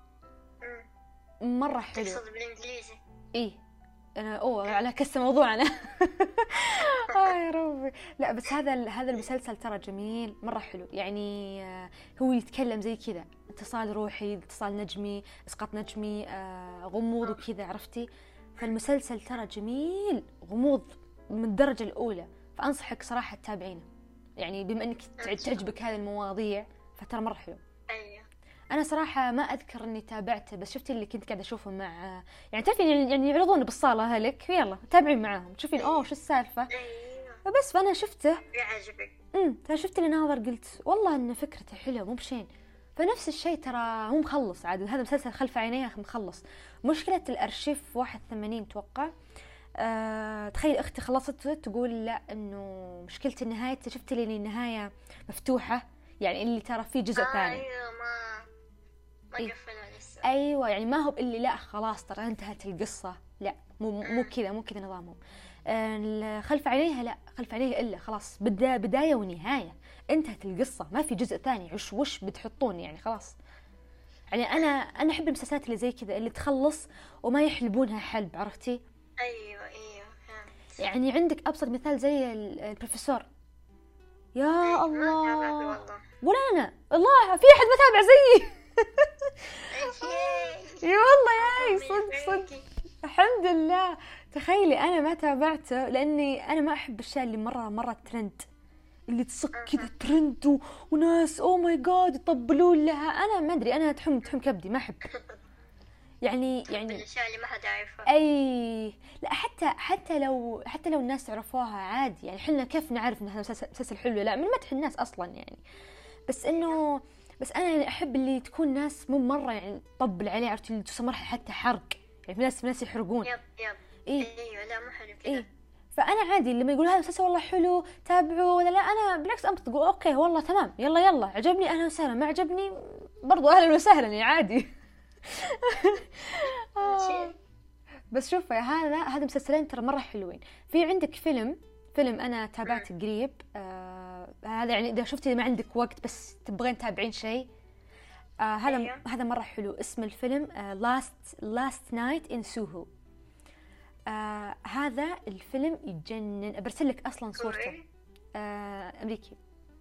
مرة حلو.
تقصد بالإنجليزي؟
إيه أنا على كسر موضوعنا. يا ربي. لا بس هذا المسلسل ترى جميل مرة حلو يعني. هو يتكلم زي كذا اتصال روحي، اتصال نجمي، اسقاط نجمي، غموض وكذا، عرفتي. فالمسلسل ترى جميل، غموض من الدرجة الأولى، فأنصحك صراحة تتابعينه يعني بما أنك تعجبك هذه المواضيع، فترى مرة حلو. أنا صراحة ما أذكر إني تابعته، بس شفت اللي كنت قاعدة أشوفه مع يعني تعرفين يعني يعرضونه بالصالة هلك، يلا تابعين معاهم تشوفين شو السالفة. بس فأنا شفته
يعجبك.
فشفت اللي ناظر قلت والله إن فكرته حلوة مو بشين. فنفس الشيء ترى مو مخلص عاد، هذا مسلسل خلف عينيها مخلص. مشكلة الأرشيف 81 توقع. تخيل أختي خلصت تقول لا إنه مشكلة النهاية، شفت لي النهاية مفتوحة يعني اللي ترى فيه جزء ثاني.
أيوة ما قفلها لسه.
أيوة يعني ما هو اللي لا خلاص ترى انتهت القصة، لا مو كذا نظامهم. خلف عينيها لا، خلف عينيها إلا خلاص بداية ونهاية، انتهت القصة ما في جزء ثاني. وش بتحطون يعني خلاص. يعني أنا أحب المسلسلات اللي زي كذا اللي تخلص وما يحلبونها حلب، عرفتي؟
أيوة فهمت.
يعني عندك أبسط مثال زي البروفيسور، يا
ما
الله.
تابعته والله.
ولا أنا الله، في أحد متابع زيي. يا والله ياي صدق الحمد لله. تخيلي أنا ما تابعته لأني أنا ما أحب الأشياء اللي مرة ترند، اللي تصك كذا ترند وناس أوه ماي جاد يطبلون لها. أنا ما أدري، أنا تحم كبدي، ما أحب يعني
الأشياء اللي ما حد يعرفها.
أي لا، حتى لو الناس عرفوها عادي، يعني حنا كيف نعرف إن هذا مسلسل حلو؟ لا، من مدح الناس أصلا يعني. بس أنا يعني أحب اللي تكون ناس مو مرة يعني طبل عليه، عرفت اللي توصل مرحلة حتى حرق، يعني في ناس يحرقون.
يب ايوه لا ما حلو كذا.
فانا عادي لما يقول هذا المسلسل والله حلو تابعه ولا لا، انا بالعكس انبسط، اقول اوكي والله تمام، يلا عجبني اهلا وسهلا، ما عجبني برضو اهلا وسهلا يعني عادي. بس شوف هذا مسلسلين ترى مره حلوين. في عندك فيلم انا تابعته قريب، هذا يعني اذا شفتي ما عندك وقت بس تبغين تتابعين شيء، هذا مره حلو. اسم الفيلم Last Night in Soho. هذا الفيلم يجنن، برسل لك اصلا صورته. امريكي.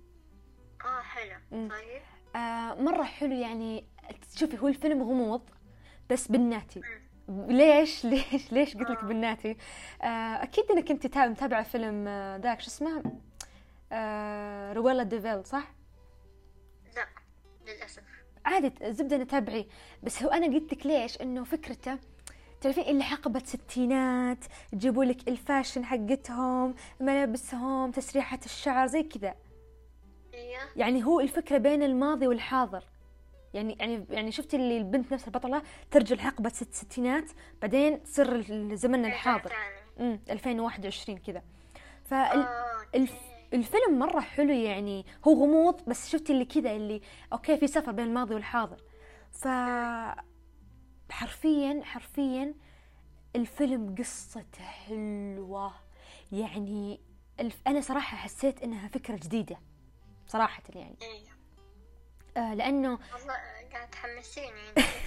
حلو. طيب
مره حلو يعني. شوفي هو الفيلم غموض بس بالناتي. ليش قلت لك بالناتي؟ اكيد انك انت متابعه فيلم ذاك شو اسمه، رويلا ديفيل، صح؟
لا للاسف.
عادي زبده نتابعي، بس هو انا قلت لك ليش، انه فكرته تعرفين اللي حقبة ستينات، يجيبوا لك الفاشن حقتهم، ملابسهم، تسريحة الشعر زي كذا. يعني هو الفكرة بين الماضي والحاضر، يعني شفتي اللي البنت نفس البطلة ترجع لحقبة الستينات بعدين تصير الزمن الحاضر 2021 كذا. فالفيلم مرة حلو يعني، هو غموض بس شفتي اللي كذا اللي اوكي في سفر بين الماضي والحاضر. حرفيا الفيلم قصته حلوة يعني. أنا صراحة حسيت إنها فكرة جديدة صراحة يعني. لأنه
والله قاعد تحمسيني.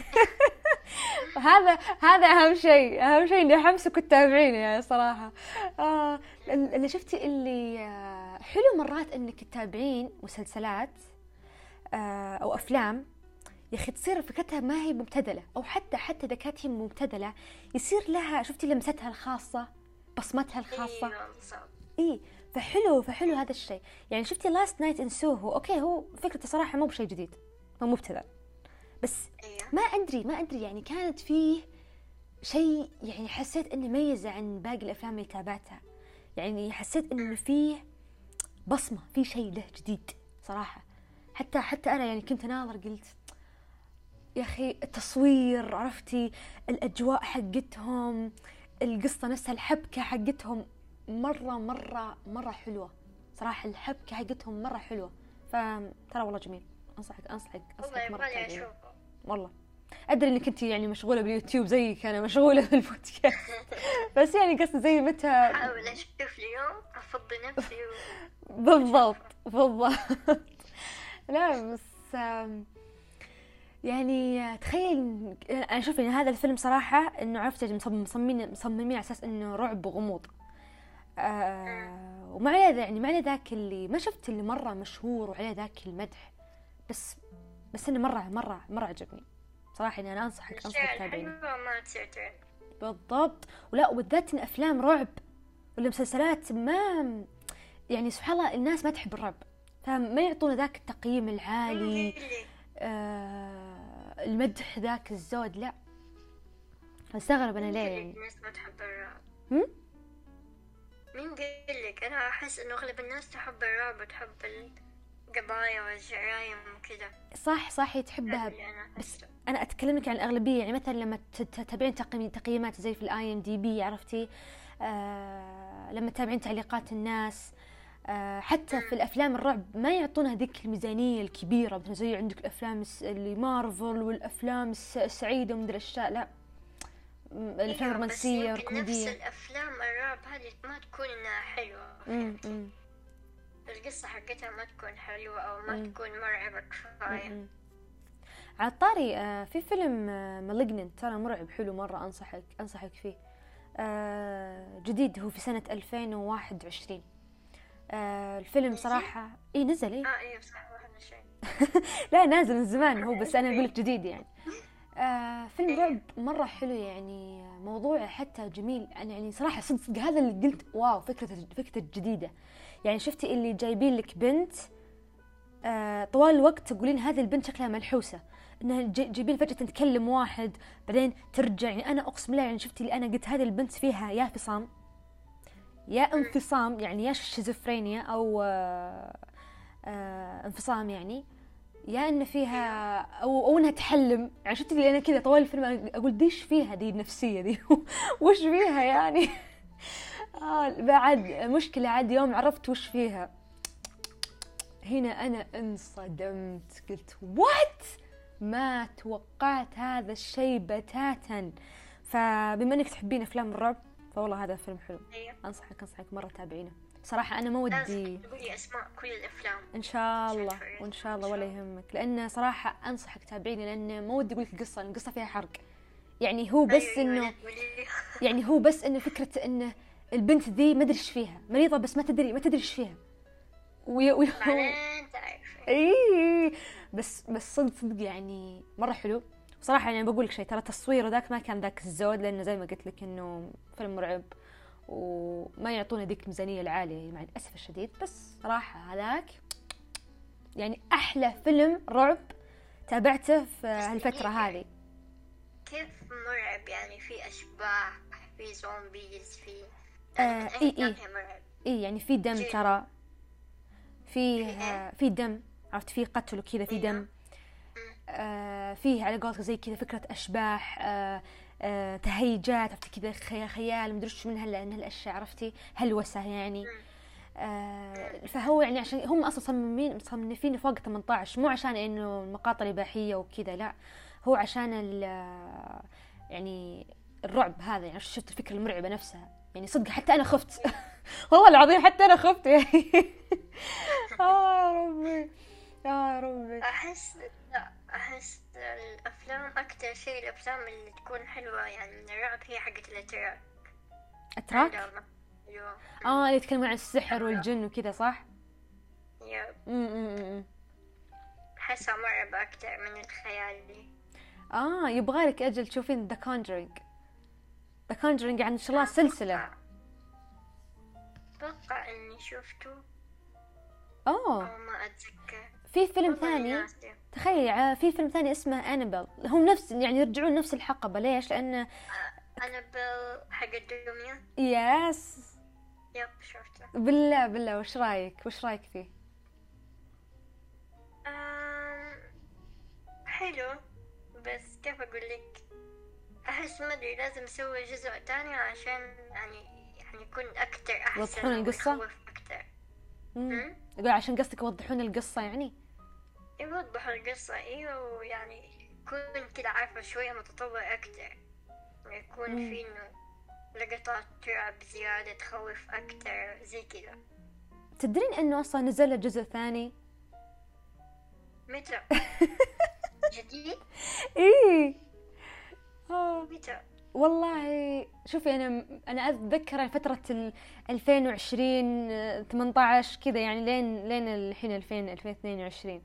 هذا أهم شيء إني أحمسك وتتابعيني يعني صراحة. اللي شفتي اللي حلو مرات إنك تتابعين مسلسلات أو أفلام يا أخي تصير فكرتها ما هي مبتذلة، أو حتى إذا كانت هي مبتذلة يصير لها شفتي لمستها الخاصة، بصمتها الخاصة. فحلو هذا الشيء يعني. شفتي لاست نايت إن سوهو، أوكي هو فكرته صراحة مو بشيء جديد، هو مبتذل بس ما أدري يعني كانت فيه شيء يعني حسيت إنه ميزة عن باقي الأفلام اللي تابعتها، يعني حسيت إنه فيه بصمة، فيه شيء له جديد صراحة. حتى أنا يعني كنت ناظر قلت يا أخي التصوير، عرفتي الأجواء حقتهم، القصة نفسها، الحبكة حقتهم مرة حلوة صراحة. الحبكة حقتهم مرة حلوة، فترى والله جميل. أنصحك مرة تابعين. والله أدري إنك أنت يعني مشغولة باليوتيوب زيك أنا مشغولة بالبودكاست. بس يعني قصدي زي متى
أحاول أشوف اليوم أفضي نفسي
بالضبط. لا بس يعني تخيل أنا شوف يعني هذا الفيلم صراحة إنه عرفت مصممين على أساس إنه رعب وغموض. وما عليه يعني ما عليه ذاك اللي ما شفت اللي مرة مشهور وعليه ذاك المدح، بس إنه مرة عجبني صراحة. إني أنا أنصحك تتابعين. بالضبط. ولا وبالذات إن أفلام رعب ولا مسلسلات ما يعني سبحان الله الناس ما تحب الرعب، فما يعطون ذاك التقييم العالي، المدح ذاك الزود. لا استغرب أنا ليه يعني
الناس ما تحب الرعب. مين قال لك؟ أنا أحس إنه أغلب الناس تحب الرعب وتحب القضايا والجرائم وكذا.
صح تحبها، بس أنا أتكلم لك عن الأغلبية. يعني مثلا لما تتابعين تقييمات زي في IMDb عرفتي، لما تتابعين تعليقات الناس، حتى في الأفلام الرعب ما يعطونها ذيك الميزانية الكبيرة مثلا زي عندك الأفلام اللي مارفل والأفلام السعيدة ومن الأشياء. لا الأفلام الرومانسية والكوميدية،
نفس الأفلام الرعب هذه ما تكون إنها حلوة. القصة حقتها ما تكون حلوة أو ما تكون مرعبة كفاية.
على الطاري في فيلم مالجننت ترى مرعب حلو مرة، أنصحك فيه. جديد، هو في سنة 2021. الفيلم صراحة نزل
ايوه صح 21.
لا نازل من زمان هو، بس أنا أقولك جديد يعني. فيلم رعب مرة حلو يعني، موضوع حتى جميل. أنا يعني صراحة صدق هذا اللي قلت واو، فكرة جديدة يعني. شفتي اللي جايبين لك بنت طوال الوقت تقولين هذه البنت شكلها ملحوسة، انها جايبين فجأة تتكلم واحد بعدين ترجع. يعني انا اقسم بالله يعني شفتي اللي انا قلت هذه البنت فيها يا فصام يا انفصام، يعني يا شيزوفرينيا او انفصام يعني، يا ان فيها او انها تحلم. يعني شفتي اللي انا كذا طوال الفيلم اقول ديش فيها دي النفسية دي وش فيها يعني. بعد مشكلة عاد يوم عرفت وش فيها هنا أنا انصدمت، قلت وات، ما توقعت هذا الشيء بتاتا. فبما أنك تحبين أفلام الرعب فوالله هذا فيلم حلو. أنصحك مرة تابعينه صراحة. أنا ما ودي
تقولي أسماء كل الأفلام
إن شاء الله، وإن شاء الله ولا يهمك، لأن صراحة أنصحك تابعينه، لأن ما ودي أقولك القصة فيها حرق. يعني هو بس إنه يعني هو بس إنه فكرة إنه البنت ذي ما أدري إيش فيها، مريضة بس ما تدري إيش فيها اي بس صدق يعني مره حلو صراحه. يعني بقول لك شيء، ترى تصويره ذاك ما كان ذاك الزود، لانه زي ما قلت لك انه فيلم مرعب وما يعطونا ذيك الميزانيه العاليه مع الاسف الشديد. بس صراحه هذاك يعني احلى فيلم رعب تابعته في هالفتره هذه.
كيف مرعب يعني؟ في اشباح، في زومبيز، في
اي يعني في دم ترى، في دم، عرفت، في قتل وكذا، في دم، فيه على قولتك زي كذا فكرة أشباح، تهيجات، عرفتي كذا خيال مدريش من هالأشياء، عرفتي هلوسة يعني. فهو يعني عشان هم أصلا مصنفين فوق 18، مو عشان إنه المقاطع الإباحية وكذا، لا هو عشان يعني الرعب هذا. يعني شفت الفكرة المرعبة نفسها يعني، صدق حتى أنا خفت والله العظيم حتى أنا خفت يعني. يا ربي
أحس الأفلام أكتر شيء، الأفلام اللي تكون حلوة يعني من الرعب هي حقت الأتراك.
اللي يتكلمون عن السحر والجن وكذا، صح؟
أحسها مرعبة أكتر من الخيال.
يبغالك أجل تشوفين The Conjuring عن إن شاء الله سلسلة.
أتوقع إني شفته ما أتذكر.
في فيلم ثاني، تخيل في فيلم ثاني اسمه أنابل، هم نفس يعني يرجعون نفس الحقبة. ليش؟ لأن
أنابل حق الدمية.
يس
يب شفته.
بالله وش رايك فيه؟
حلو، بس كيف أقول لك، أحس ما أدري لازم أسوي جزء تاني عشان يعني يكون أكتر أحسن،
يوضحون القصة
أكتر.
يقول عشان قصدك يوضحون القصة يعني؟
يوضحوا القصة ايوه، ويعني يكون كده عارفة شوية متطور أكتر، يكون في إنه لقطات رعب زيادة تخوف أكتر زي كده.
تدرين إنه أصلا نزل له جزء ثاني؟
متى؟ جديد؟
إيه
متى؟
والله شوفي أنا أتذكر فترة 2020 18 كذا يعني، لين الحين 2022.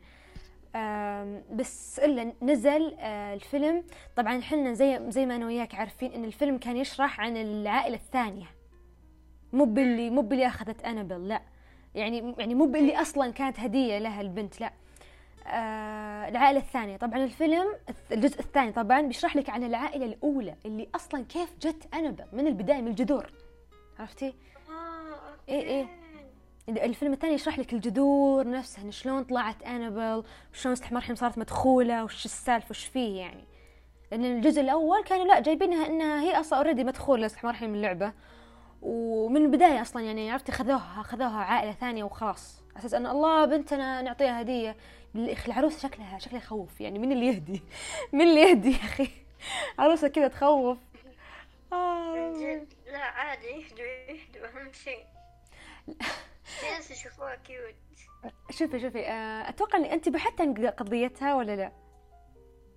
بس إلا نزل الفيلم. طبعا حنا زي ما أنا وياك عارفين إن الفيلم كان يشرح عن العائلة الثانية، مو باللي أخذت أنابل، لا يعني مو باللي أصلا كانت هدية لها البنت، لا العائلة الثانية. طبعا الفيلم الجزء الثاني طبعا بيشرح لك عن العائلة الأولى اللي أصلا كيف جت أنابل من البداية، من الجذور، عرفتي؟ إيه الفيلم الثاني يشرح لك الجذور نفسها، شلون طلعت أنابل، وشلون استحمار صارت مدخولة، وش السالفة وش فيه يعني. لأن الجزء الأول كانوا لا جايبينها إنها هي أصلا أوريدي مدخولة استحمار من اللعبة، ومن البداية أصلا يعني عرفتي خذوها عائلة ثانية وخلاص، أساس أن الله بنتنا نعطيها هدية. العروسة شكلها يخوف يعني، من اللي يهدي يا أخي، عروسة كذا تخوف.
لا عادي، يهدوا أهم شيء. الناس يشوفوها كيوت.
شوفي أتوقع أن أنت بحثت عن قضيتها ولا لا؟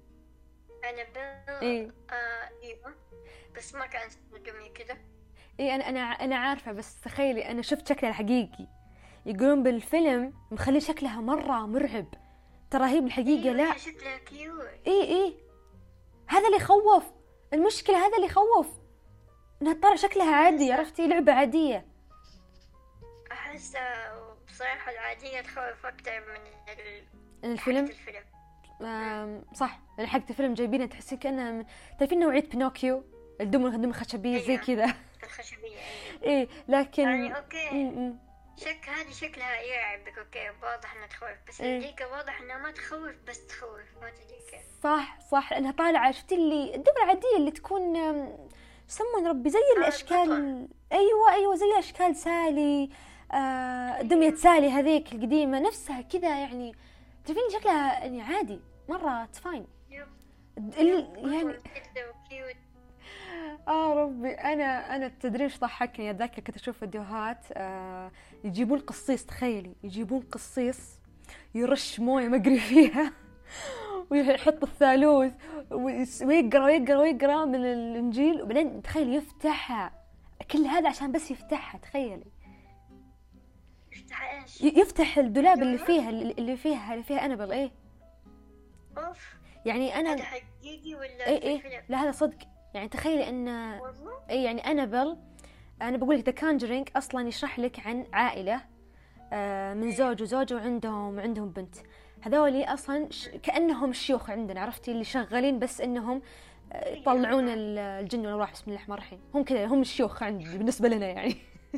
أنابيل
إيه
أيوة، بس ما كانت دمي كذا.
إيه أنا عارفة، بس تخيلي أنا شفت شكلها الحقيقي، يقولون بالفيلم مخلي شكلها مرة مرعب، ترى هي بالحقيقة لا.
شكلها كيوت.
إيه هذا اللي يخوف، المشكلة هذا اللي يخوف، إنها طالع شكلها عادي، عرفتي لعبة عادية.
أحس بصراحة العادية تخوف أكتر من
الفيلم. صح، حقت الفيلم جايبينها تحسين كأنها تعرفين نوعية بينوكيو، الدم الخشبية زي كذا.
الخشبية
إيه لكن
يعني أوكي هذه شكلها يرعبك، أوكي واضح إنها تخوف، بس هذيك واضح إنها ما تخوف بس تخوف، ما تدري كيف.
صح لأنها طالعة، شفتي اللي الدم العادية اللي تكون يسمون ربي زي الأشكال. أيوة زي أشكال سالي، دمية سالي هذيك القديمة نفسها كذا، يعني تعرفين شكلها يعني عادي مرة تفاين يعني. ربي أنا تدرين ايش ضحكني؟ أتذكر كنت أشوف فيديوهات يجيبون قصيص، تخيلي يجيبون قصيص يرش موية مقري فيها ويحط الثالوث ويقرأ من الإنجيل، وبعدين تخيل يفتحها، كل هذا عشان بس يفتحها. تخيلي يفتح الدولاب اللي فيها أنابل. إيه يعني أنا
هذا حقيقي ولا
إيه لا هذا صدق. يعني تخيلي أن إيه يعني أنابل، أنا بقول لك The Conjuring أصلا يشرح لك عن عائلة من زوج وزوجة وعندهم بنت. هذولي أصلا كأنهم شيوخ عندنا، عرفتي اللي شغالين بس إنهم يطلعون الجن والأرواح. بسم الله الرحمن الرحيم، هم كذا، هم الشيوخ عندي بالنسبة لنا يعني.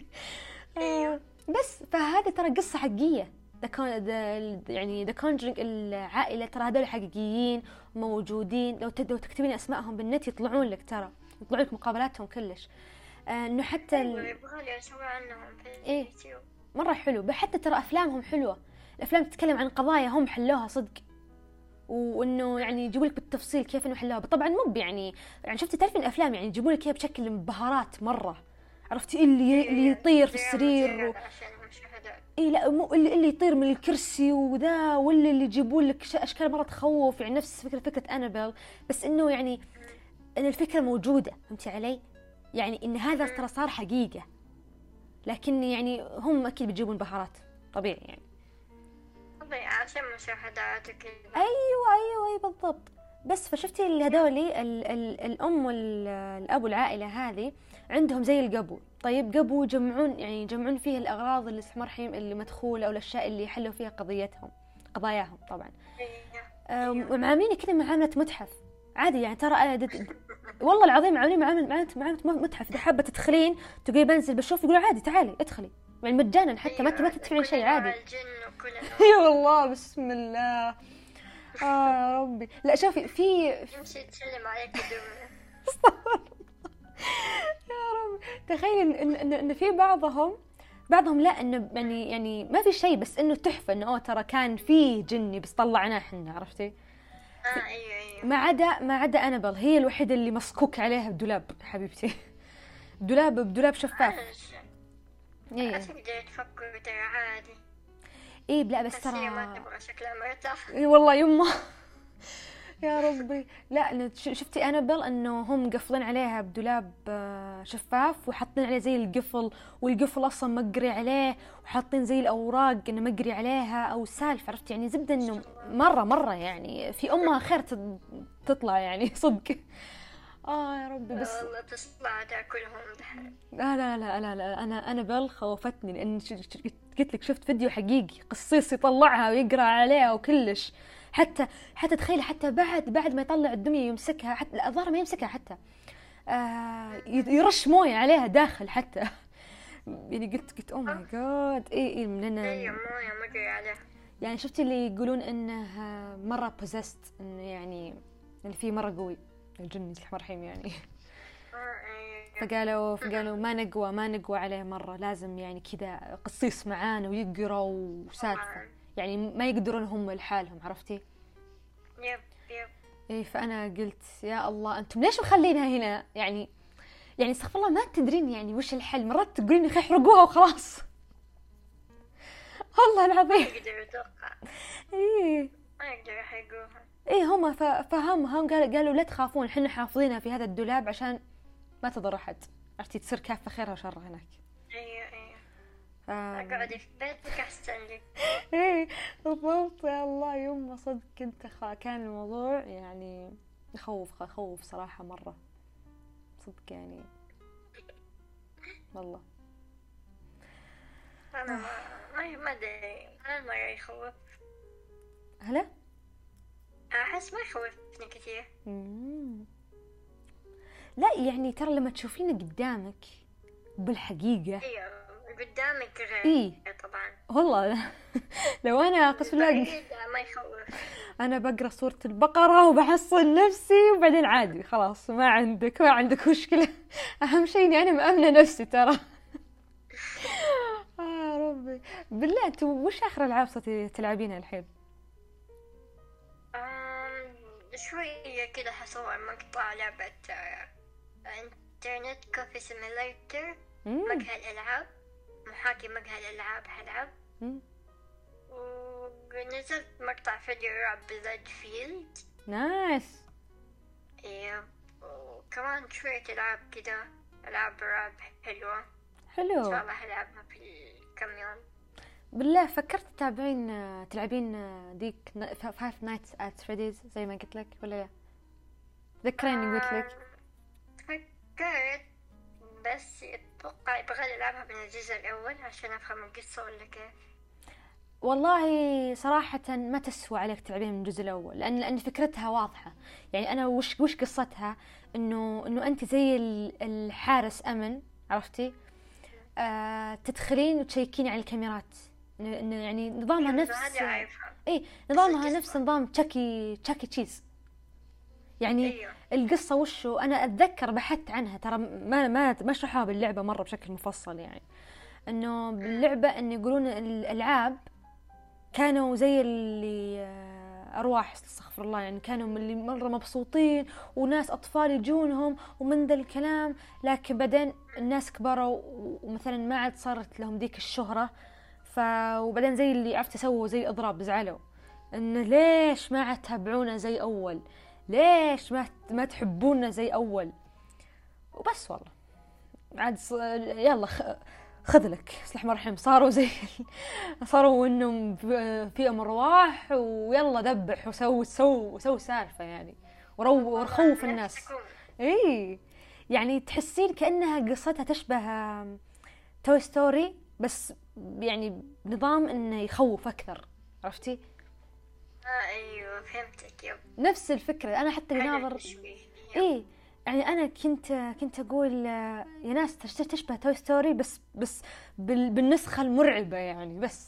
بس فهذه ترى قصة حقيقية، يعني The Conjuring العائلة ترى هذول حقيقيين موجودين. لو تكتبين أسمائهم بالنت يطلعون لك، ترى يطلعون لك مقابلاتهم كلش. إنه حتى
يبغالي أسوي عنهم في اليوتيوب.
مرة حلو، حتى ترى أفلامهم حلوة، الأفلام تتكلم عن قضايا هم حلوها صدق، وإنه يعني يجيبوا لك بالتفصيل كيف إنه حلوها. طبعا مو يعني شفتي تعرفين الأفلام يعني يجيبوا لك بشكل بهارات مرة، عرفتي اللي يطير في السرير إيه لا مو اللي يطير من الكرسي وذا، واللي يجيبوا لك أشكال مرة تخوف، يعني نفس فكرة أنابيل، بس إنه يعني إن الفكرة موجودة، فهمتي علي؟ يعني إن هذا ترى صار حقيقة، لكن يعني هم أكيد بيجيبون بهارات طبيعي يعني.
طبيعي عشان مشاهدات وكذا.
أيوة بالضبط. بس فشفتي هذولي الأم والأب والعائلة هذه عندهم زي القبو. طيب قبو يجمعون فيه الأغراض اللي اسمها رحيم اللي مدخولة، أو الأشياء اللي يحلوا فيها قضاياهم طبعا. ومعاملين كذا معاملة متحف عادي، يعني ترى والله العظيم معاملة متحف. إذا حابة تدخلين تقولي بنزل بشوف، يقولوا عادي تعالي ادخلي، يعني مجانا حتى ما تدفعين شيء عادي. اي والله بسم الله. يا ربي لا شوفي في
يمشي يتسلم عليك
يا رب تخيل ان في بعضهم لا انه يعني ما في شيء، بس انه تحفه انه ترى كان فيه جني بس طلعناه احنا، عرفتي؟
ايوه
ما عدا أنابيل، هي الوحيده اللي مسكوك عليها الدولاب حبيبتي. بدولاب شفاف.
ايه تقدر تفكر ترى عادي.
ايه لا بس ترى
ما تبغى شكلها مرتاح.
اي والله يمه. يا ربي لا شفتي أنابيل انه هم قفلين عليها بدولاب شفاف، وحاطين عليه زي القفل، والقفل اصلا مقري عليه، وحاطين زي الاوراق انه مقري عليها او سالفه، عرفت يعني زبده انه مره يعني في امها خير تطلع يعني صدق. يا ربي بس
والله تصلع تاكلهم دحين.
لا انا أنابيل خوفتني، لان قلت لك شفت فيديو حقيقي قصيص يطلعها ويقرا عليها وكلش، حتى تخيل حتى بعد ما يطلع الدمية يمسكها، حتى الظاهر ما يمسكها حتى يرش مويه عليها داخل حتى. يعني قلت او ماي جاد ايه مننا
مويه مقري عليها.
يعني شفتي اللي يقولون انه مره بوزست، انه يعني اللي فيه مره قوي الجن الرحيم يعني. فقالوا ما نقوى عليه مرة، لازم يعني كذا قصيص معانا ويقرأ وسالفة، يعني ما يقدرون هم لحالهم، عرفتي؟
يب
إيه فأنا قلت يا الله أنتم ليش مخلينها هنا؟ يعني استغفر الله، ما تدرين يعني وش الحل، مرات تقولين يا احرقوها وخلاص. والله العظيم.
أقدر أتوقع.
إيه
ما يقدر يحرقوها.
ايه هم فهم قالوا لا تخافون، احنا حافظينها في هذا الدولاب عشان ما تضر احد، عرفتي تصير كافة خيرها وشرها هناك.
ايوه اقعدي في بيتك احسن لك.
ايه بالضبط. يا الله يوم صدق كنت كان الموضوع يعني يخوف صراحة مرة صدق يعني والله.
انا ما ادري، انا مرة يخوف.
هلا
احس ما يخوفني كثير.
لا يعني ترى لما تشوفينه قدامك بالحقيقة
ايوه قدامك غير.
إيه
طبعا
والله. لو انا قسم الله
ما يخوف.
انا بقرا سورة البقرة وبحصن نفسي وبعدين عادي خلاص ما عندك مشكلة. اهم شيء اني انا مأمنة نفسي ترى. ربي بالله انت وش اخر العاب تلعبينها الحين؟
شوية كده حصور مقطع لعبة انترنت كوفي سيميليتر، مقهى الالعاب، محاكي مقهى الالعاب حلعب. ونزلت مقطع فيديو رعب بزد فيلد.
نايس.
ايه وكمان شوية العاب كده، العاب رعب حلوة
حلو
ان شاء الله هلعبها في كم يوم.
بالله فكرت تلعبين ديك فايف نايتس ات فريديز زي ما قلت لك ولا لا؟ ذكريني قلت لك.
فكرت بس اتوقع يبغى العبها من الجزء الاول عشان افهم القصة ولا كيف.
والله صراحة ما تسوى عليك تلعبين من الجزء الأول لأن فكرتها واضحة. يعني أنا وش قصتها إنه أنت زي الحارس أمن، عرفتي؟ تدخلين وتشيكين على الكاميرات. يعني نظامها نفس نظامها نفس نظام تشاكي تشيز يعني. أيوه. القصة وشو أنا أتذكر بحثت عنها ترى ما شرحوها باللعبة مرة بشكل مفصل. يعني إنه باللعبة إن يقولون الألعاب كانوا زي اللي أرواح استغفر الله، يعني كانوا اللي مرة مبسوطين وناس أطفال يجونهم ومن ذا الكلام، لكن بعدين الناس كبروا ومثلا ما عاد صارت لهم ذيك الشهرة، وبعدين زي اللي عرفت سووا زي إضراب، زعلوا إنه ليش ما عاد تتابعونا زي أول، ليش ما تحبونا زي أول. وبس والله عاد يلا خذ لك بسم الله الرحمن صاروا انهم فيهم ارواح ويلا ذبح وسوي سالفه يعني ورخوف الناس. اي يعني تحسين كانها قصتها تشبه توي ستوري بس يعني بنظام انه يخوف اكثر، عرفتي؟
ايوه فهمتك. يب
نفس الفكره. انا حتى بناظر اي يعني أنا كنت أقول يا ناس تشبه توي ستوري بس بالنسخة المرعبة يعني بس.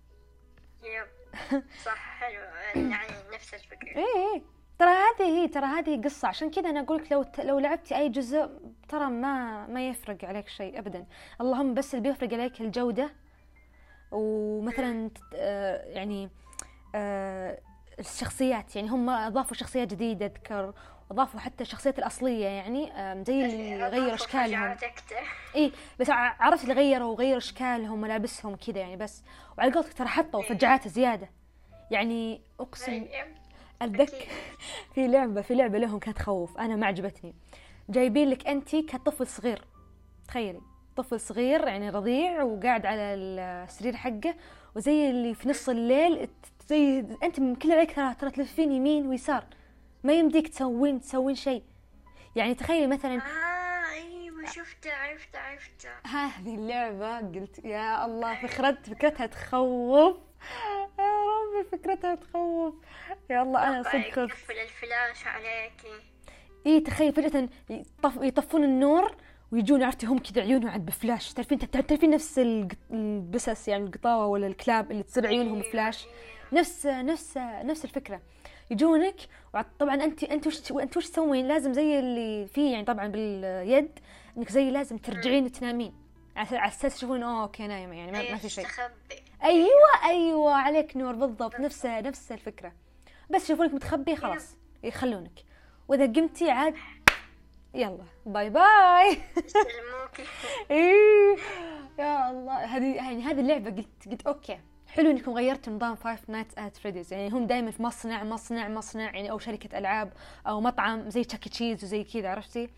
يب صح حلو يعني نفس الفكرة.
إيه ترى هذه قصة، عشان كذا أنا أقولك لو لعبتي أي جزء ترى ما يفرق عليك شيء أبدا. اللهم بس اللي بيفرق عليك الجودة، ومثلا يعني الشخصيات، يعني هم أضافوا شخصيات جديدة أذكر، أضافوا حتى الشخصيات الأصلية يعني زي اللي غيروا أشكالهم. إيه بس عرفت اللي غيروا أشكالهم ملابسهم كذا يعني بس. وعلى قولتك ترى حطوا فجعات زيادة يعني أقسم. أتذكر في لعبة لهم كانت تخوف، أنا ما عجبتني. جايبين لك أنت كطفل صغير، تخيلي طفل صغير يعني رضيع وقاعد على السرير حقه، وزي اللي في نص الليل زي أنت من كل عليك ترى تلفين يمين ويسار، ما يمديك تسوين شيء. يعني تخيلي مثلا
ايوه شفته عرفته
هذه اللعبة قلت يا الله فكرتها تخوف، يا ربي فكرتها تخوف يا الله. انا صدق
يقفل الفلاش عليكي.
ايه تخيل فجأة يطفون النور ويجون عرفتي هم كذا عيونهم عاد بفلاش، تعرفين نفس البسس يعني القطاوة ولا الكلاب اللي تصير عيونهم فلاش، نفس الفكرة. يجونك وطبعا انت وش تسوين؟ لازم زي اللي فيه يعني طبعا باليد انك زي لازم ترجعين وتنامين على اساس يشوفون اوكي نايمه يعني ما في شيء. ايوه عليك نور بالضبط. نفس الفكره، بس يشوفونك متخبي خلاص يخلونك، واذا قمتي عاد يلا باي باي.
يسلموك.
ايه يا الله. هذه اللعبه قلت اوكي حلو انكم غيرتوا نظام Five Nights at Freddy's. يعني هم دائما في مصنع يعني او شركة العاب او مطعم زي تشاكي تشيز وزي كذا، عرفتي؟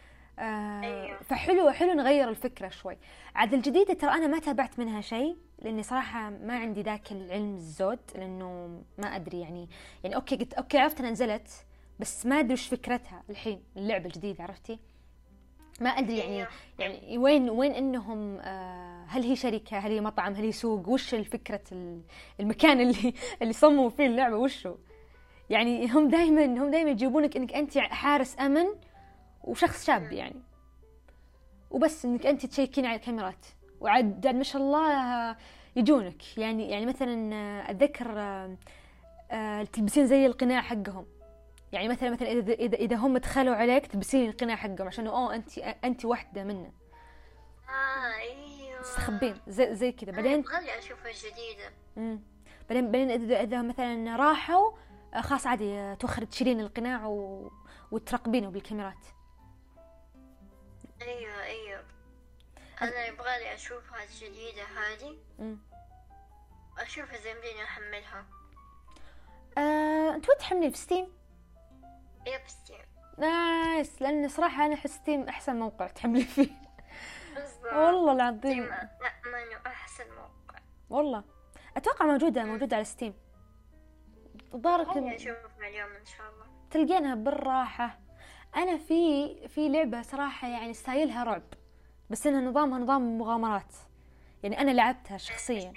فحلو نغير الفكرة شوي. عاد الجديدة ترى انا ما تابعت منها شيء لاني صراحة ما عندي ذاك العلم الزود، لانه ما ادري يعني اوكي قلت اوكي عرفت انها نزلت بس ما ادري وش فكرتها الحين اللعبة الجديدة، عرفتي؟ ما ادري يعني وين انهم هل هي شركه، هل هي مطعم، هل هي سوق، وش الفكره المكان اللي صمموا فيه اللعبه وشو. يعني هم دائما يجيبونك انك انت حارس امن وشخص شاب يعني، وبس انك انت تشيكين على الكاميرات، وعاد ما شاء الله يجونك يعني مثلا اتذكر تلبسين زي القناع حقهم. يعني مثلا اذا هم دخلوا عليك تلبسين القناع حقهم عشان انت واحده منا.
ايوه
تستخبين زي كذا. بعدين
ابغى اشوفها جديده.
بعدين اذا مثلا راحوا خلاص عادي تشيلين القناع وتراقبينه بالكاميرات.
ايوه انا يبغالي اشوفها الجديده هذه. اشوفها زي ما احملها.
انت ود تحملي في ستيم؟
يب ستيم.
نايس، لان صراحه انا احس ستيم احسن موقع تحملي فيه. والله العظيم
لا ما احسن موقع
والله. اتوقع موجوده على ستيم. ضارك
اشوفها اليوم ان شاء الله
تلقينها بالراحه. انا في لعبه صراحه يعني ستايلها رعب بس انها نظام مغامرات، يعني انا لعبتها شخصيا.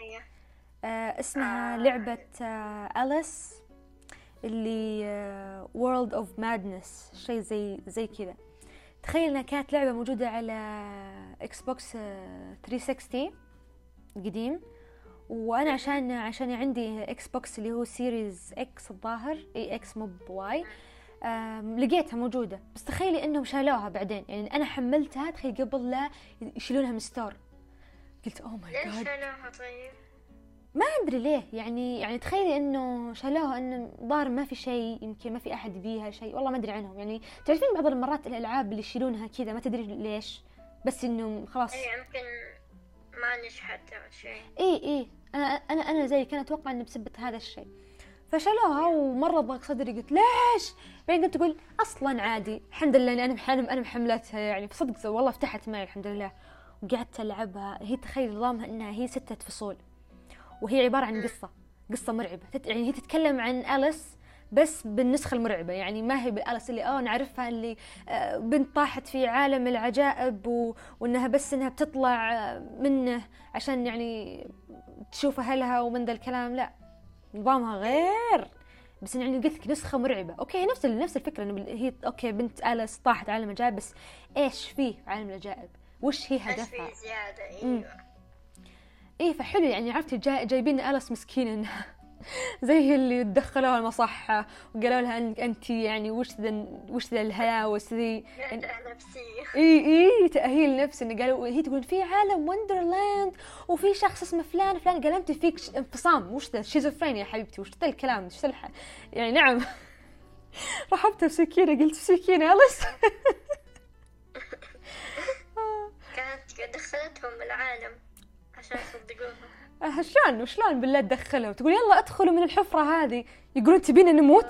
اسمها لعبه أليس اللي World of Madness، شيء زي كذا. تخيل انها كانت لعبة موجودة على اكس بوكس 360 قديم، وانا عشان عندي اكس بوكس اللي هو سيريز اكس الظاهر، اي اكس مو بواي، لقيتها موجودة. بس تخيلي انهم شالوها بعدين، يعني انا حملتها تخيل قبل لا يشيلونها من ستور. قلت اوه ماي جاد
ليش شالوها طيب؟
ما ادري ليه، يعني تخيلي انه شالوها، انه ظاهر ما في شيء، يمكن ما في احد يبيها شيء، والله ما ادري عنهم. يعني تعرفين بعض المرات الالعاب اللي يشيلونها كذا ما تدري ليش، بس انه خلاص
يمكن ما نجحت او شيء.
اي انا زي كان اتوقع انه بسبب هذا الشيء فشالوها. ومره ضاق صدري قلت ليش، بعدين قلت اقول اصلا عادي الحمد لله اني انا محملتها يعني. بصدق والله فتحت معي الحمد لله وقعدت العبها. هي تخيل نظامها انها هي 6 فصول، وهي عبارة عن قصة مرعبة. يعني هي تتكلم عن أليس بس بالنسخة المرعبة، يعني ما هي بالأليس اللي نعرفها اللي بنت طاحت في عالم العجائب وإنها بس إنها بتطلع منه عشان يعني تشوف أهلها ومن ذا الكلام. لا، نظامها غير، بس يعني قلت لك نسخة مرعبة. أوكي نفس الفكرة إنه هي أوكي بنت أليس طاحت عالم العجائب، بس إيش فيه عالم العجائب، وش هي هدفها؟
إيش فيه زيادة؟ أيوة.
ايه فحلو يعني. عرفتي جايبين أليس مسكينة زي اللي دخلوها المصحة وقالوا لها انت يعني وش ذا الهلاوس ذي
نفسية.
اي تأهيل نفسي. إن قالوا هي تقول في عالم وندرلاند وفي شخص اسمه فلان قال انت فيك انفصام، وش ذا شيزوفرينيا يا حبيبتي، وش ذا الكلام، وش ذا يعني نعم. رحبتها بسكينة، قلت سكينة أليس.
كانت دخلتهم العالم عشان يصدقوها.
شلون بالله تدخلهم، تقول يلا ادخلوا من الحفرة هذه، يقولون تبينا نموت.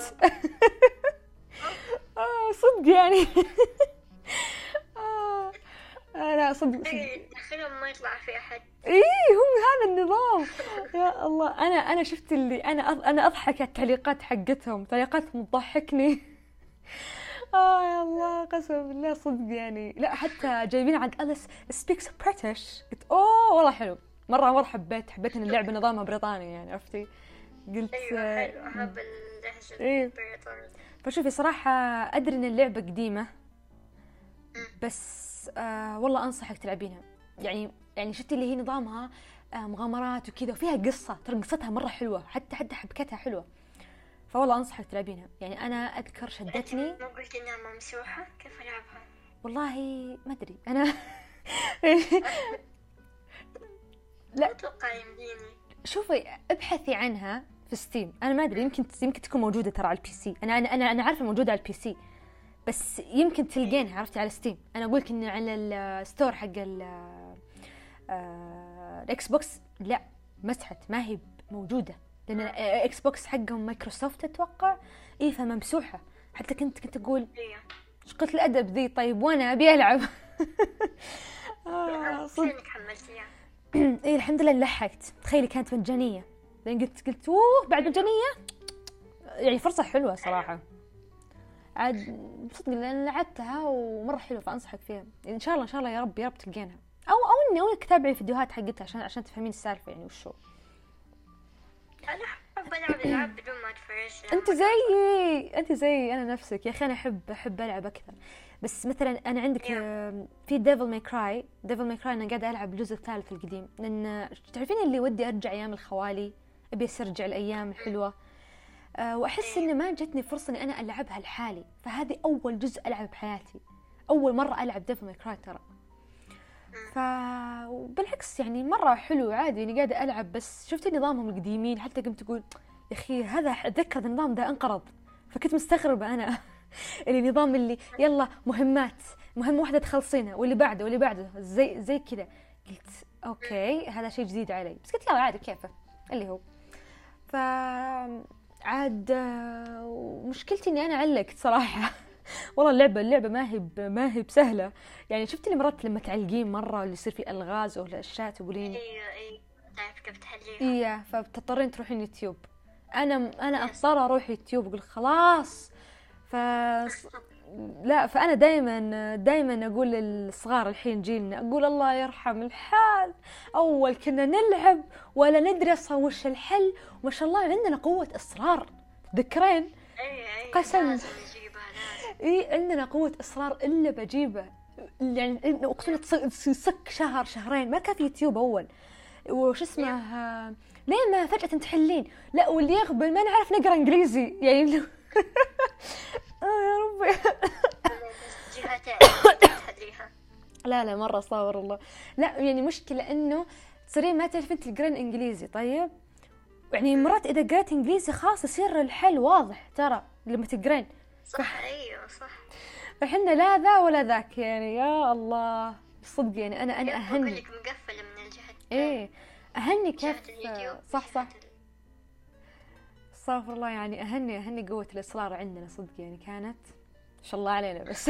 صدق يعني. لا صدق
دخلهم ما يطلع في احد.
هم هذا النظام. يا الله انا شفت اللي انا اضحك على التعليقات حقتهم، تعليقاتهم تضحكني. يا الله قسم بالله صدق يعني. لا حتى جايبين عند أليس speaks British، قلت والله حلو مرة حبيت ان اللعبة نظامها بريطاني يعني، عرفتي؟ قلت
ايوه حلو، احب اللهجة البريطانية.
فشوفي صراحة ادري ان اللعبة قديمة بس والله انصحك تلعبينها. يعني شفتي اللي هي نظامها مغامرات وكذا وفيها قصة، ترى قصتها مرة حلوة، حتى حبكتها حلوة، فوالله انصحك تلعبينها. يعني انا اذكر شدتني.
ما قلت انها ممسوحة، كيف العبها؟
والله ما ادري انا. لا
اتوقع يمديني.
شوفي ابحثي عنها في ستيم، انا ما ادري يمكن تكون موجوده ترى على البي سي. انا عارفه موجوده على البي سي، بس يمكن تلقينها عرفتي على ستيم. انا اقول لك ان على الستور حق الاكس بوكس لا مسحت، ما موجودة، لأن إكس بوكس حقهم مايكروسوفت أتوقع، إيه فممسوحة. حتى كنت أقول إيش قلت الأدب ذي، طيب وأنا أبي ألعب.
فينك حملتيها؟
إيه الحمد لله لحقت. تخيلي كانت مجانية، لأن قلت أوه بعد مجانية يعني فرصة حلوة صراحة. عاد صدق لأن لعبتها ومرة حلوة، فأنصحك فيها إن شاء الله. إن شاء الله يا رب تلقينها، أو إنك تتابعي فيديوهات حقتها عشان تفهمين السالفة يعني وشو.
أنا أحب ألعب ألعاب بدون ما أتفرج.
أنت زيي أنا نفسك يا أخي. أنا أحب ألعب أكثر. بس مثلا أنا عندك في ديفل ماي كراي أنا قاعدة ألعب الجزء الثالث القديم، لأن تعرفين اللي ودي أرجع أيام الخوالي، أبي أسترجع الأيام الحلوة. وأحس إن ما جتني فرصة إني أنا ألعبها لحالي، فهذه أول جزء ألعب بحياتي، أول مرة ألعب ديفل ماي كراي ترى. بالعكس يعني مرة حلو عادي إني قاعدة ألعب. بس شفتي نظامهم القديمين، حتى قمت أقول يا أخي هذا أتذكر النظام ده انقرض، فكنت مستغربة أنا. النظام اللي يلا مهمة واحدة تخلصينها واللي بعده زي كذا. قلت أوكي هذا شيء جديد علي، بس قلت يلا عادي كيفه اللي هو. عاد مشكلتي إني أنا علقت صراحة. والله اللعبة ما هي بسهلة يعني. شفت لي مرات لما تعلقين مرة اللي يصير في ألغاز أو أشياء تقولين
ايوه تعرف كيف تحليها.
إيه فبتضطرين تروحين يوتيوب. أنا أضطر أروح يوتيوب أقول خلاص. لا فأنا دائما أقول للصغار الحين جيلنا، أقول الله يرحم الحال، أول كنا نلعب ولا ندرس وش الحل، وما شاء الله عندنا قوة إصرار. تذكرين؟ قسم إيه عندنا قوة إصرار إلا بجيبه يعني. أقسم تصك شهرين ما كان في يوتيوب أول، وش اسمه ليه ما فجأة تحلين؟ لا واللي يغبن ما نعرف نقرأ إنجليزي يعني. يا ربي. لا مرة صابر الله. لا يعني مشكلة إنه تصيرين ما تعرفين تقرين إنجليزي. طيب يعني مرات إذا قرأت إنجليزي خلاص يصير الحل واضح ترى لما تقرين.
صح أيوة صح.
فحنا لا ذا ولا ذاك يعني. يا الله صدق يعني أنا أهني.
أقولك مقفلة من الجهة.
إيه أهني كيف. صح استغفر الله يعني. أهني قوة الإصرار عندنا صدق يعني. كانت إن شاء الله علينا بس.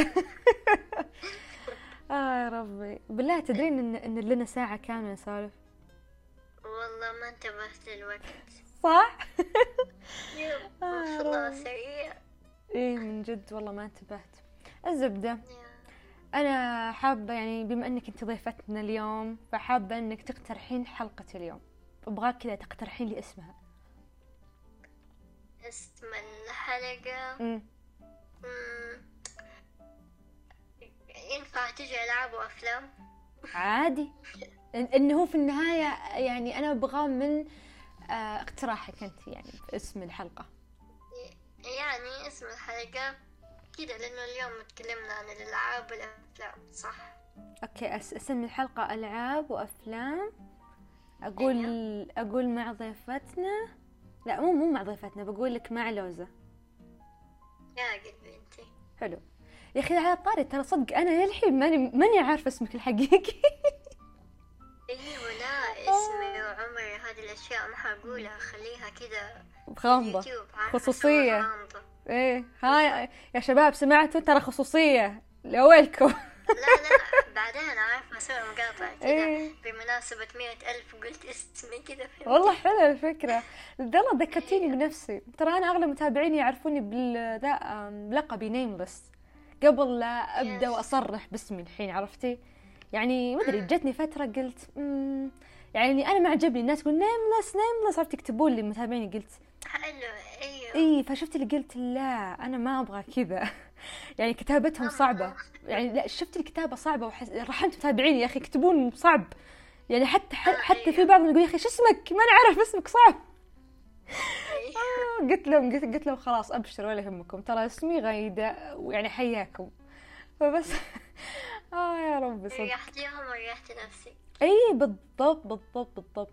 يا ربي بالله تدرين إن لنا ساعة كاملة نسولف.
والله ما انتبهت للوقت.
صح.
والله سريع.
إيه من جد والله ما انتبهت. الزبدة أنا حابة يعني بما أنك أنت ضيفتنا اليوم، فحابة أنك تقترحين حلقة اليوم. أبغاك كذا تقترحين لي اسمها.
اسم الحلقة ينفع تجي ألعاب وأفلام؟
عادي. إنه هو في النهاية يعني أنا أبغى من اقتراحك أنت يعني اسم الحلقة.
يعني اسم الحلقة كده لأنه اليوم تكلمنا عن الألعاب والأفلام صح؟
أوكي أسمي الحلقة ألعاب وأفلام. أقول مع ضيفتنا. لا مو مع ضيفتنا، بقول لك مع لوزة.
يا قلبي انتي
حلو يا أخي. على الطاري ترى صدق أنا للحين ماني عارفة اسمك الحقيقي.
ايوه لا اسمي وعمري هذه الأشياء ما حقولها، خليها كده
غامضة خصوصية. ايه هاي يا شباب سمعتوا ترى خصوصية لأولكم.
لا بعدين عارفة أسوي مقاطع كذا بمناسبة 100,000 قلت اسمي كذا.
والله حلو الفكرة. والله ذكرتيني بنفسي. ترى أنا أغلب متابعيني يعرفوني بلقبي نيملس قبل لا أبدأ وأصرح باسمي الحين، عرفتي يعني. ما أدري جتني فترة قلت يعني أنا ما عجبني الناس تقول نيملس عرفت يكتبون لي متابعيني. قلت
حلو أيوه
إيه فشفت اللي قلت لا أنا ما أبغى كذا. يعني كتابتهم صعبة يعني. لا شفت الكتابة صعبة رحمت متابعيني يا أخي يكتبون صعب يعني. حتى في بعضهم يقول يا أخي شو اسمك ما نعرف اسمك صعب. قلت لهم خلاص أبشر ولا يهمكم ترى اسمي غايدة ويعني حياكم. فبس يا رب صدق
ريحتيهم وريحت نفسي.
أي بالضبط.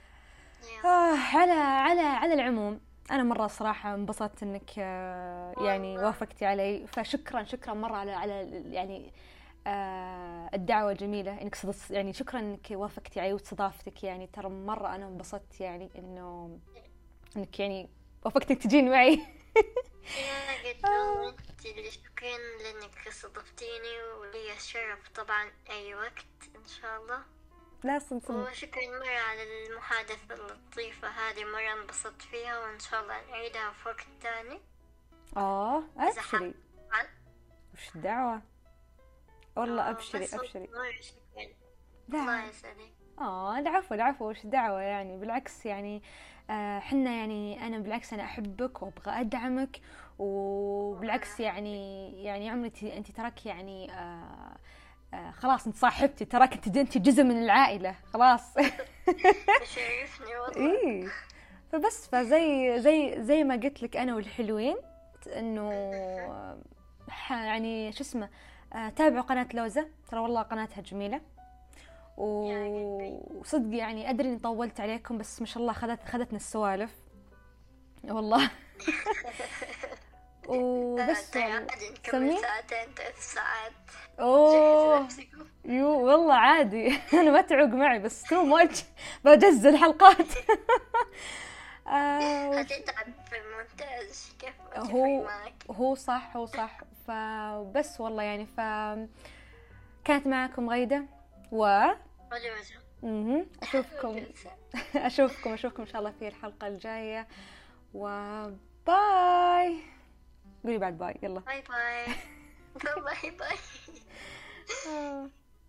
على العموم أنا مرة صراحة انبسطت إنك يعني وافقتي علي، فشكرا مرة على يعني الدعوة الجميلة إنك يعني شكرا إنك وافقتي علي واستضافتك، يعني ترى مرة أنا انبسطت يعني إنك يعني وافقتي تجين معي.
يا قد والله اللي شكرا لأنك استضفتيني، ولي الشرف طبعا أي وقت إن شاء الله.
لا صدق.
وشكرا مرة على المحادثة اللطيفة هذه، مرة انبسطت فيها، وإن شاء الله نعيدها في وقت تاني.
أبشري. وش الدعوة والله. أبشري.
لا الله يسعدك.
العفو وش دعوة يعني، بالعكس يعني حنا يعني أنا بالعكس أنا أحبك وأبغى أدعمك، وبالعكس يعني عمري أنت تراك يعني خلاص أنت صاحبتي، تراك أنت جزء من العائلة خلاص.
تشرفني والله.
فبس زي ما قلت لك أنا والحلوين إنه يعني شو اسمه، تابعوا قناة لوزة، ترى والله قناتها جميلة، وصدق يعني أدري إني طولت عليكم، بس ما شاء الله خذتنا السوالف والله. وبس
نكمل 2-3 ساعات.
والله عادي. أنا ما تعوق معي، بس تو ماتش بجزء الحلقات.
هتتعب في المونتاج. كيف
هو صح. فبس والله يعني كانت معكم غيدة أشوفكم إن شاء الله في الحلقة الجاية، وباي. قولي بعد باي. يلا
باي.